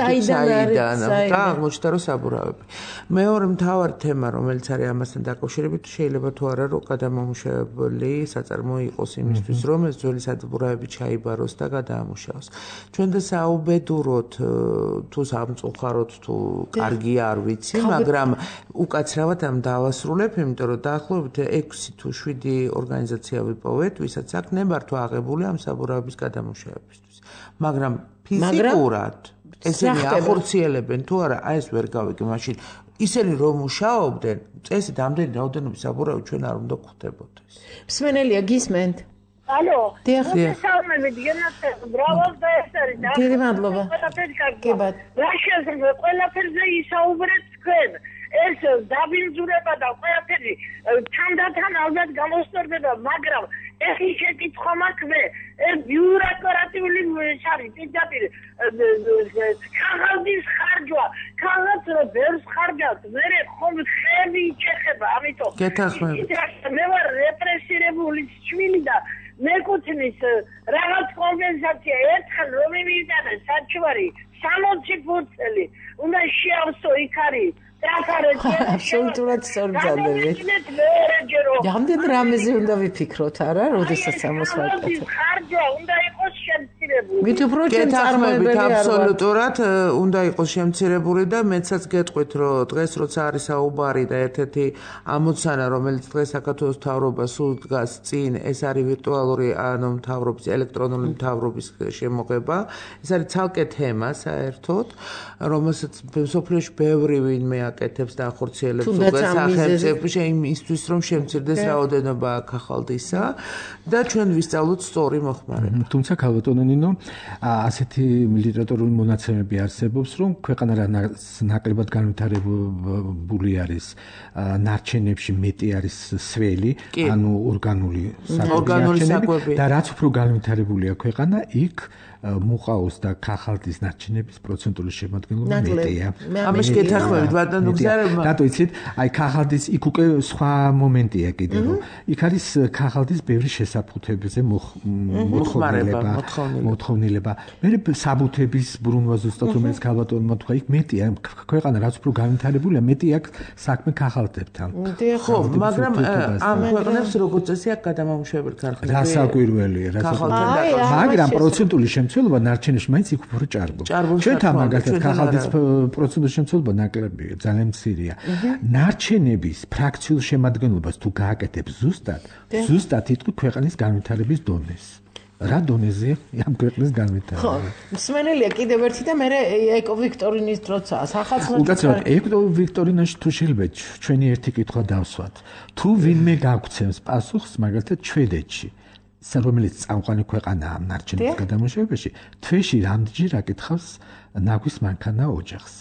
S5: საიდან და აღმოჩნდა რომ საბურავები. მეორე მთავარი თემა რომელიც არის ამასთან დაკავშირებით შეიძლება თუ არა რომ გადამამუშავებელი საწარმო იყოს იმისთვის რომ ეს ძველი საბურავები ჩაიბაროს და გადაამუშავოს. ჩვენ და საუბედუროთ თუ სამწუხაროდ თუ კარგია არ ვიცი, მაგრამ უკაცრავად ამ დავასრულებ, იმიტომ რომ დაახლოებით ექვსი თუ შვიდი ორგანიზაცია ვიპოვეთ, ვისაც აქ ნებართვა აღებული ამ საბურავების გადამუშავებისთვის. მაგრამ ფიზიკურად ესენი ახორციელებენ თუ არა, აი ეს ვერ გავიგე, მაშინ ისინი რომ მუშაობდნენ, წესით ამდენი რაოდენობის საბურავი ჩვენ არ უნდა გვხვდებოდეს.
S2: მსმენელია გისმენთ?
S6: ალო.
S2: დიახ.
S6: მოგესალმებით, გენათე, ბრავოს და ეს არის.
S2: დიდი მადლობა.
S6: კი ბატონო. რა შეიძლება ყველაფერზე ისაუბრეთ თქვენ? ეს დაბინძურება და ყველაფერი თანდათან ალბათ გამოსწორდება, მაგრამ ეხი შეკითხვა მაქვს მე, ეს ბიუროკრატიული შარი პირდაპირ ქაღალდის ხარჯვა, ქაღალდს რო ბევრს ხარჯავთ, მე ხომ ხელი იჩეხება, ამიტომ მე ვარ რეპრესირებული შვილი და მეკუთვნის რაღაც კომპენსაცია ერთხელ რომ მივიტანე საჩუარი სამოცი ფურცელი, უნდა შეავსო იქ არის
S2: აბსოლუტურად სწორი ძალები. რამდენ რამეზე უნდა ვიფიქროთ, არა, როდესაც ამას ვაკეთებ.
S6: ხარჯვა უნდა იყოს შემცირებული.
S2: მით უფრო ჩემ წარმოებელი არ ვარ.
S5: აბსოლუტურად უნდა იყოს შემცირებული და მეცაც გეტყვით, რომ დღეს როცა არის საუბარი და ერთ-ერთი ამოცანა, რომელიც დღეს საქართველოს მთავრობას სულ დგას წინ, ეს არის ვირტუალური ანუ მთავრობის ელექტრონული მთავრობის შემოღება. ეს არის ცალკე თემა საერთოდ, რომელსაც სოფლიოში ბევრი ვინმე აკეთებს და ახორციელებს უკვე სახელმწიფოში იმისთვის, რომ შემცირდეს რაოდენობა ქაღალდისა და ჩვენ ვისწავლოთ სწორი მოხმარება.
S4: თუმცა ქალბატონო ნინო, ასეთი ლიტერატურული მონაცემები არსებობს, რომ ქვეყანა ნაკლებად განვითარებული არის ნარჩენებში მეტი არის სველი, ანუ ორგანული საკვები და რაც უფრო განვითარებულია ქვეყანა, იქ მუყაოს და ქაღალდის ნარჩენების პროცენტული შემადგენლობა მეტია.
S5: ამაში გეთანხმებით ბატონო გზარებმა.
S4: რატო იცით? აი ქაღალდის იქ უკვე სხვა მომენტია კიდევ, რომ იქ არის ქაღალდის ბევრი შესაფუთებზე მოთხოვნილება, მოთხოვნილება. მე საბუთების ბრუნვა ზუსტად რომელიც ქალბატონმა თქვა, იქ მეტია ქვეყანა რაც უფრო განვითარებულია, მეტი აქვს საქმე ქაღალდებთან.
S5: ხო, მაგრამ ამ ქვეყნებს როგორც წესი აქ გადამამუშავებელი ქარხნები.
S4: რა საკვირველია, რა საკვირველია. მაგრამ პროცენტული შემცველობა ნარჩენებში მაინც იქ უფრო ჭარბობს. ჩვენთან მაგალითად ქაღალდის პროცენტული შემცველობა ნაკლებია, ძალიან მცირეა. ნარჩენების ფრაქციულ შემადგენლობას თუ გააკეთებ ზუსტად, ზუსტად იტყვი ქვეყნის განვითარების დონეს. რა დონეზე ამ ქვეყნის განვითარება?
S2: ხო, მსმენელია კიდევ ერთი და მე ეკო ვიქტორინის დროცა სახალხო
S4: უკაცრავად ეკო ვიქტორინაში თუ შეიძლება ჩვენი ერთი კითხვა დავსვათ. თუ ვინმე გაგცემს პასუხს მაგალითად შვედეთში რომელიც წამყვანი ქვეყანაა ამ ნარჩენების გადამუშავებაში, თვეში რამდენჯერ აკითხავს ნაგვის მანქანა ოჯახს.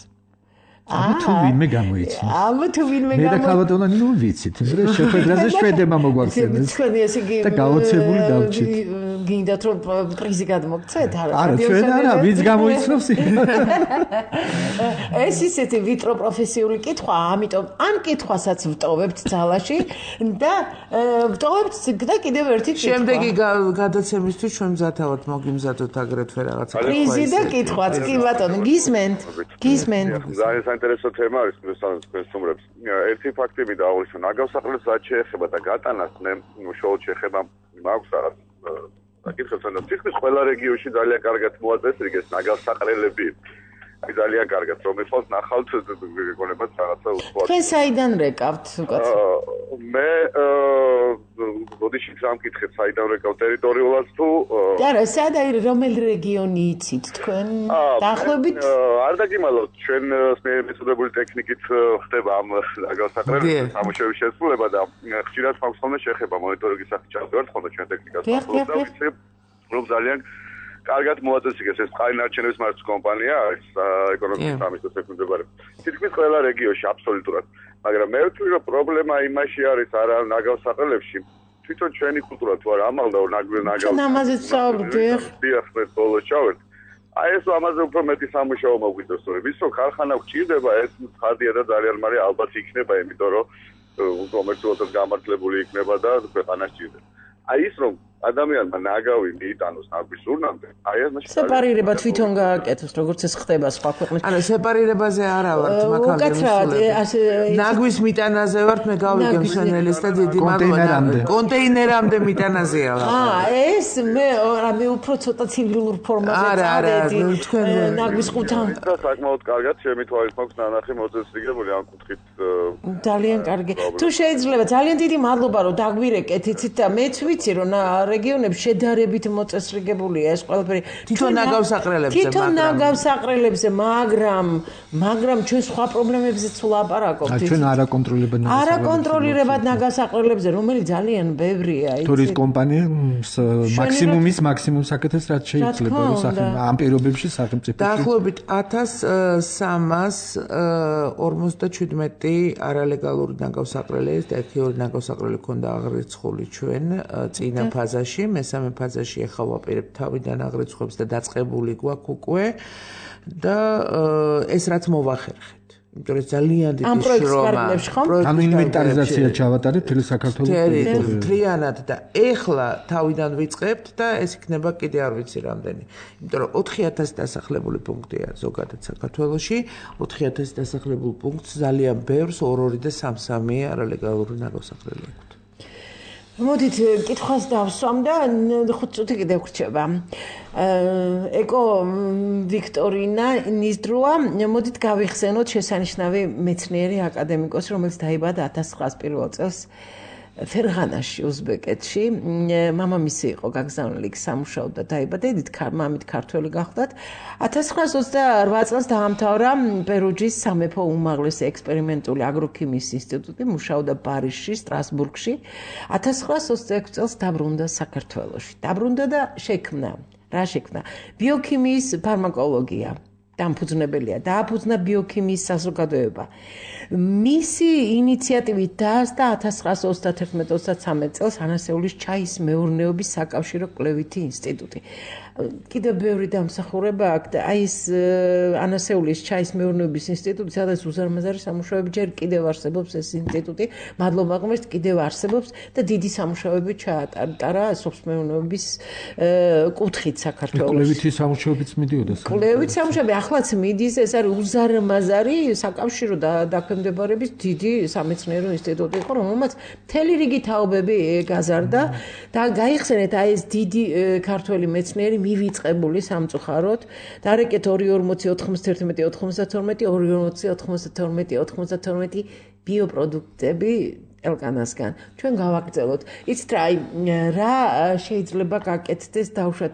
S4: ამა თუ ვინმე გამოიცნობს.
S2: ამა თუ ვინმე
S4: გამოიცნობს. მე და ქალბატონო ნინო ვიცით, იმ შეხვედრაზე შვედებმა მოგვაქცევეს.
S2: თქვენი ესე იგი
S4: და გაოცებული დავჭით.
S2: გინდათ რომ პრიზი გადმოგცეთ არა?
S4: არა, ჩვენ არა, ვინც გამოიცნობს.
S2: ეს ისეთი ვიტრო პროფესიული კითხვა, ამიტომ ამ კითხვასაც ვტოვებთ ძალაში და ვტოვებთ და კიდევ ერთი კითხვა.
S5: შემდეგი გადაცემისთვის ჩვენ მზათავად მოგიმზადოთ აგრეთვე რაღაცა.
S2: პრიზი და კითხვაც, კი ბატონო, გისმენთ? გისმენთ.
S8: საინტერესო თემა არის თქვენს სტუმრებს. ერთი ფაქტი მინდა აღვნიშნო, ნაგავსაყრელებს რაც შეეხება და გატანას მე უშუალოდ შეეხება მაქვს რაღაც საკითხებს, ანუ თითქმის ყველა რეგიონში ძალიან კარგად მოაწესრიგეს ნაგავსაყრელები. აი ძალიან კარგად რომ ეხლა ნახავთ გეგონებათ რაღაცა უსწრაფო.
S2: თქვენ საიდან რეკავთ უკაცრავ?
S8: მე ბოდიში სამკითხეთ საიდან რეკავ ტერიტორიულად თუ
S2: არა, სად აი რომელი რეგიონი იცით თქვენ? დაახლოებით
S8: არ დაგიმალავთ, ჩვენ მეცოდებული ტექნიკით ხდება ამ ნაგავსაყრელების სამუშაოების შესრულება და ხშირად მაქვს ხოლმე შეხება მონიტორინგის სახით ჩავდივართ ხოლმე ჩვენ ტექნიკას და ვიცი რომ ძალიან კარგად მოაწესრიგეს ეს წყალი ნარჩენების მართვის კომპანია არის ეკონომიკის სამინისტროს ექვემდებარება. თითქმის ყველა რეგიონში აბსოლუტურად. მაგრამ მე ვთვლი რომ პრობლემა იმაში არის არა ნაგავსაყრელებში. თვითონ ჩვენი კულტურა თუ არა ამალდა რომ ნაგავსაყრელები.
S2: ჩვენ ამაზეც საუბრობთ.
S8: დიახ, მე ბოლოს ჩავერთ. აი ეს ამაზე უფრო მეტი სამუშაო მოგვიწევს, რომ ვის რო ქარხანა გჭირდება, ეს ხარდია და ძალიან მარე ალბათ იქნება, იმიტომ რომ კომერციულად გამართლებული იქნება და ქვეყანა სჭირდება. აი ის რომ ადამიანმა ნაგავი მიიტანოს ნაგვის ურნამდე, აი ეს მაშინ
S2: სეპარირება თვითონ გააკეთოს, როგორც ეს ხდება სხვა ქვეყნებში.
S5: ანუ სეპარირებაზე არა ვართ მაგალითად. ნაგვის მიტანაზე ვართ, მე გავიგე მსვენელის და დიდი
S4: კონტეინერამდე.
S5: კონტეინერამდე მიტანაზეა.
S2: აა, ეს მე რამე უფრო ცოტა ცილინდრულ ფორმაზე წავედი. ნაგვის ყუთან.
S8: და საკმაოდ კარგად ჩემი თვალით მაქვს ნანახი მოწესრიგებული ამ კუთხით.
S2: ძალიან კარგი. თუ შეიძლება ძალიან დიდი მადლობა რომ დაგვირეკეთ, იცით და მეც ვიცი რომ რეგიონებში შედარებით მოწესრიგებულია ეს ყველაფერი
S5: თვითონ ნაგავსაყრელებზე
S2: თვითონ ნაგავსაყრელებზე მაგრამ მაგრამ ჩვენ სხვა პრობლემებზეც ვლაპარაკობთ
S4: ჩვენ არა კონტროლებად
S2: არა კონტროლირებად ნაგავსაყრელებზე რომელიც ძალიან ბევრია
S4: იცი თურის კომპანია მაქსიმუმის მაქსიმუმს აკეთებს რაც შეიძლება რომ სახელმწიფო ამ პირობებში სახელმწიფო
S5: დაახლოებით ათას სამას ორმოცდაჩვიდმეტი არალეგალური ნაგავსაყრელი და ერთი ორი ნაგავსაყრელი ქონდა აღრიცხული ჩვენ წინა ფაზაში, მესამე ფაზაში ახლა ვაპირებთ თავიდან აღრიცხვებს და დაწყებული გვაქვს უკვე და ეს რაც მოვახერხეთ. იმიტომ რომ ძალიან დიდი შრომა.
S4: ანუ ინვენტარიზაცია ჩავატარეთ მთელი საქართველოს.
S5: მთლიანად და ახლა თავიდან ვიწყებთ და ეს იქნება კიდე არ ვიცი რამდენი. იმიტომ რომ ოთხი ათასი დასახლებული პუნქტია ზოგადად საქართველოში, ოთხი ათასი დასახლებულ პუნქტს ძალიან ბევრს ორ ორი და სამ სამი არალეგალური ნაგავსაყრელი აქვს.
S2: მოდით კითხვას დავსვამ და ხუთ წუთი კიდევ გრჩება. ეკო ვიქტორინა ნიზდროა, მოდით გავიხსენოთ შესანიშნავი მეცნიერი აკადემიკოსი, რომელიც დაიბადა ათას ცხრაას პირველ წელს ფერღანაში, უზბეკეთში. მამამისი იყო გაგზავნილი სამუშაოდ და დაიბადა, დიდ მამით ქართველი გახლდათ. ათას ცხრაას ოცდაორ წელს დაამთავრა პერუჯის სამეფო უმაღლესი ექსპერიმენტული აგროქიმიის ინსტიტუტი, მუშაობდა პარიზში, სტრასბურგში. ათას ცხრაას ოცდაექვსი წელს დაბრუნდა საქართველოში. დაბრუნდა და შექმნა, რა შექმნა? ბიოქიმიის ფარმაკოლოგია. დამფუძნებელია, დააფუძნა ბიოქიმიის საზოგადოება. მისი ინიციატივით დაარსდა ათას ცხრაას ოცდათერთმეტ ოცდათვრამეტ წელს ანასეულის ჩაის მეურნეობის საკავშირო კვლევითი ინსტიტუტი. კიდევ ბევრი დამსახურება აქვს და აი ეს ანასეულის ჩაის მეურნეობის ინსტიტუტი, სადაც უზარმაზარი სამუშაოები ჯერ კიდევ არსებობს ეს ინსტიტუტი, მადლობა ღმერთს კიდევ არსებობს და დიდი სამუშაოები ჩაატარა სოფლის მეურნეობის კუთხით საქართველოში.
S4: კვლევითი სამუშაოებიც მიდიოდა.
S2: კვლევითი სამუშაოები ახლაც მიდის, ეს არის უზარმაზარი საკავშირო დაქვემდებარების დიდი სამეცნიერო ინსტიტუტი იყო, რომელმაც მთელი რიგი თაობები გაზარდა და გაიხსენეთ აი ეს დიდი ქართველი მეცნიერი მივიწყებული სამწუხაროდ. დარეკეთ ორი ორმოცი ოთხმოცდაერთმეტი ოთხმოცდათორმეტი ორი ორმოცი ოთხმოცდათორმეტი ოთხმოცდათორმეტი ბიოპროდუქტები ელკანასგან. ჩვენ გავაგრძელოთ. იცით რა, რა შეიძლება გაკეთდეს დავუშვათ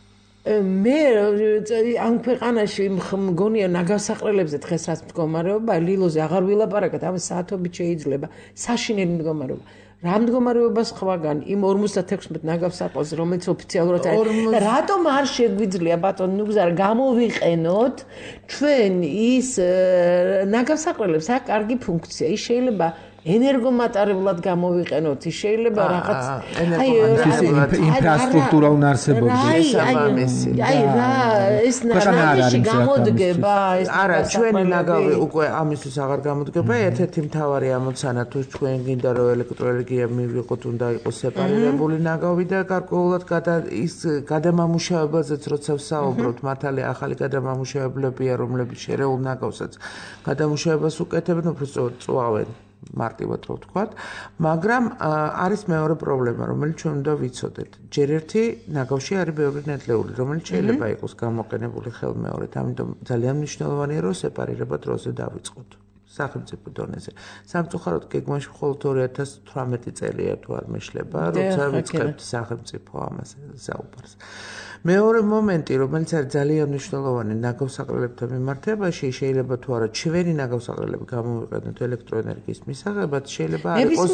S2: მე ამ ქვეყანაში მგონია ნაგავსაყრელებზე დღეს რაც მდგომარეობა, ლილოზე აღარ ვილაპარაკეთ, ამას საათობით შეიძლება. საშინელი მდგომარეობა. რა მდგომარეობას ხვაგან იმ ორმოცდათექვსმეტ ნაგავსაყრელზე, რომელიც ოფიციალურად არის. რატომ არ შეგვიძლია ბატონ ნუგზარ გამოვიყენოთ ჩვენ ის ნაგავსაყრელებს, აქ კარგი ფუნქცია, ის შეიძლება ენერგომატარებლად გამოვიყენოთ, ის შეიძლება რაღაც
S4: აი ინფრასტრუქტურა უნდა არსებობდეს.
S2: აი რა ეს ნაგავში გამოდგება, ეს
S5: არა, ჩვენი ნაგავი უკვე ამისთვის აღარ გამოდგება. ერთ-ერთი მთავარი ამოცანა თუ ჩვენ გინდა რომ ელექტროენერგია მივიღოთ, უნდა იყოს სეპარირებული ნაგავი და გარკვეულად ის გადამამუშავებაზეც როცა ვსაუბრობთ, მართალია ახალი გადამამუშავებლებია, რომლებიც შერეულ ნაგავსაც გადამუშავებას უკეთებენ, უფრო სწორად წვავენ. მარტივად რო ვთქვათ, მაგრამ არის მეორე პრობლემა, რომელიც ჩვენ უნდა ვიცოდეთ. ჯერ ერთი ნაგავში არის ბევრი ნედლეული, რომელიც შეიძლება იყოს გამოყენებული ხელმეორედ, ამიტომ ძალიან მნიშვნელოვანია, რომ სეპარირება დროზე დავიწყოთ. სახელმწიფო დონეზე. სამწუხაროდ გეგმაში მხოლოდ ორი ათას თვრამეტი წელია თუ არ მეშლება, როცა ვიწყებთ სახელმწიფო ამას საუბარს. მეორე მომენტი, რომელიც არის ძალიან მნიშვნელოვანი ნაგავსაყრელებთან მიმართებაში, შეიძლება თუ არა ჩვენი ნაგავსაყრელები გამოვიყენოთ ელექტროენერგიის მისაღებად, შეიძლება იყოს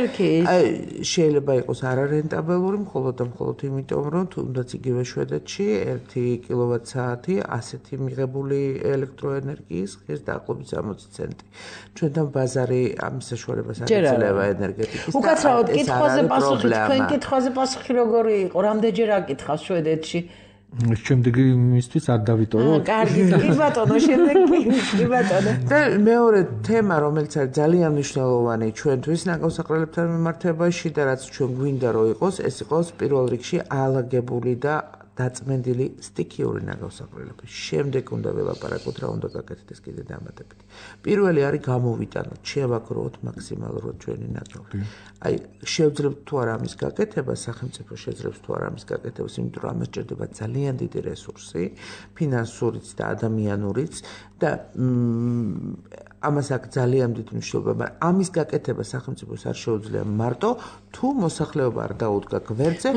S5: შეიძლება იყოს არარენტაბელური, მხოლოდ და მხოლოდ იმიტომ, რომ თუნდაც იგივე შვედეთში ერთი კილოვატ-საათი ასეთი მიღებული ელექტროენერგიის ღირს დაახლოებით სამოცი ცენტი. ჩვენთან ბაზარი ამის საშუალებას არ იძლევა ენერგეტიკის.
S2: უკაცრავად კითხვაზე პასუხი, თქვენ კითხვაზე პასუხი როგორი იყო? რამდენჯერ აკითხავს შვედეთში?
S4: შემდეგი მისთვის არ დავიტოვო.
S2: კარგი, კი ბატონო, შემდეგ კი ბატონო.
S5: და მეორე თემა, რომელიც არის ძალიან მნიშვნელოვანი ჩვენთვის ნაგავსაყრელებთან მიმართებაში და რაც ჩვენ გვინდა რომ იყოს, ეს იყოს პირველ რიგში აალაგებული და დაწმენდილი სტიქიური ნაგავსაყრელები. შემდეგ უნდა ველაპარაკოთ რა უნდა გაკეთდეს ეს კიდე დამატებით. პირველი არის გამოვიტანოთ, შევაგროვოთ მაქსიმალურად ჩვენი ნაგავი. აი, შევძლებთ თუ არა ამის გაკეთება, სახელმწიფო შეძლებს თუ არა ამის გაკეთებას, იმიტომ რომ ამას ჭირდება ძალიან დიდი რესურსი, ფინანსურიც და ადამიანურიც და ამას აქვს ძალიან დიდი მნიშვნელობა, მაგრამ ამის გაკეთება სახელმწიფოს არ შეუძლია მარტო თუ მოსახლეობა არ დაუდგა გვერდზე,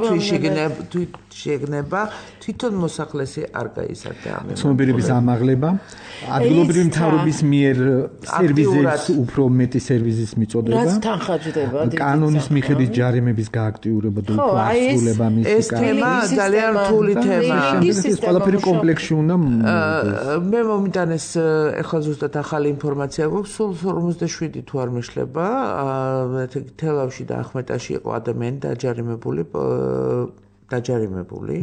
S5: თუ შეგნება თვითონ მოსახლეში არ გაიზარდა ამ.
S4: ცნობიერების ამაღლება, ადგილობრივი მთავრობის მიერ სერვიზის უფრო მეტი სერვიზის მიწოდება.
S2: რაც თანხაჯდება.
S4: კანონის მიხედვით ჯარიმების გააქტიურება და უფრო ასრულება მის
S5: ეს თემა ძალიან რთული თემაა.
S4: ეს ყველაფერი კომპლექსში უნდა
S5: მე მომიტანეს ეხლა ზუსტად ახალი ინფორმაცია გვაქვს, სულ ორმოცდაშვიდი თუ არ მეშლება, თელავში და ახმეტაში იყო ადამიანი დაჯარიმებული დაჯარიმებული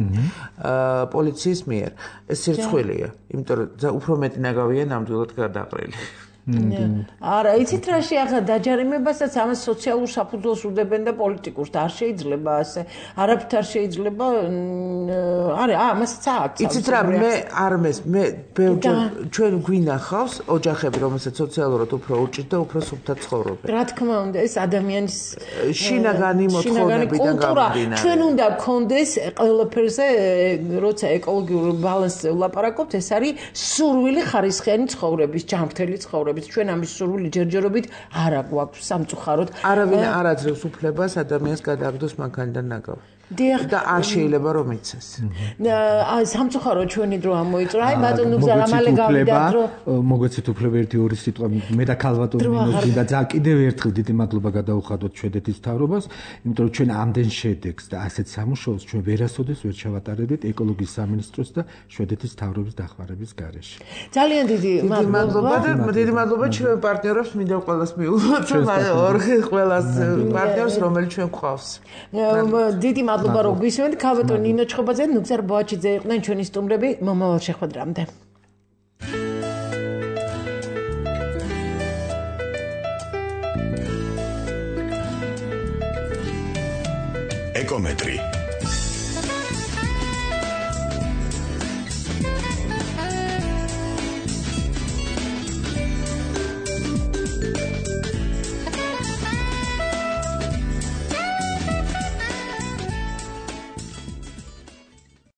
S5: პოლიციის მიერ. ეს სირცხვილია, იმიტომ რომ უფრო მეტი ნაგავია ნამდვილად გადაყრილი.
S2: არა, იცით რა შეახლა დაჯარიმებასაც ამას სოციალურ საფუძველს უდებენ და პოლიტიკურს და არ შეიძლება ასე. არაფრით არ შეიძლება არა, ამასაც აქვს.
S5: იცით რა, მე არ მეს, მე ბევრჯერ ჩვენ გვინახავს ოჯახები, რომელსაც სოციალურად უფრო უჭირდა, უფრო სუფთად ცხოვრობენ.
S2: რა თქმა უნდა, ეს ადამიანის
S5: შინაგანი მოთხოვნებიდან გამომდინარე.
S2: ჩვენ უნდა გქონდეს ყველაფერზე, როცა ეკოლოგიურ ბალანსზე ვლაპარაკობთ, ეს არის სურვილი ხარისხიანი ცხოვრების, ჯანმრთელი ცხოვრების. ჩვენ ამის სურვილი ჯერჯერობით არ აგვაქვს სამწუხაროდ.
S5: არავინ არ აძლევს უფლებას ადამიანს გადააგდოს მანქანიდან ნაგავი. და არ შეიძლება რომ იცეს.
S2: აი სამწუხაროდ ჩვენი დრო ამოიწურა. აი ბატონო გზა ამალე გავიდა დრო.
S4: მოგეცით უფლება ერთი ორი სიტყვა მე და ქალბატონი მინოსი და ძა კიდევ ერთხელ დიდი მადლობა გადაუხადოთ შვედეთის მთავრობას, იმიტომ რომ ჩვენ ამდენ შედეგს და ასეთ სამუშაოს ჩვენ ვერასოდეს ვერ ჩავატარებდით ეკოლოგიის სამინისტროს და შვედეთის მთავრობის დახმარების გარეშე.
S2: ძალიან დიდი
S5: მადლობა და დიდი მადლობა ჩვენ პარტნიორებს მინდა ყველას მიულოთ, ორ ყველას პარტნიორს რომელიც ჩვენ გვყავს.
S2: დიდი მადლობა რომ გვისმენთ. ქალბატონ ნინო ჩხობაძე, ნუგზარ ბოაჩიძე იყვნენ ჩვენი სტუმრები მომავალ შეხვედრამდე.
S3: ეკომეტრი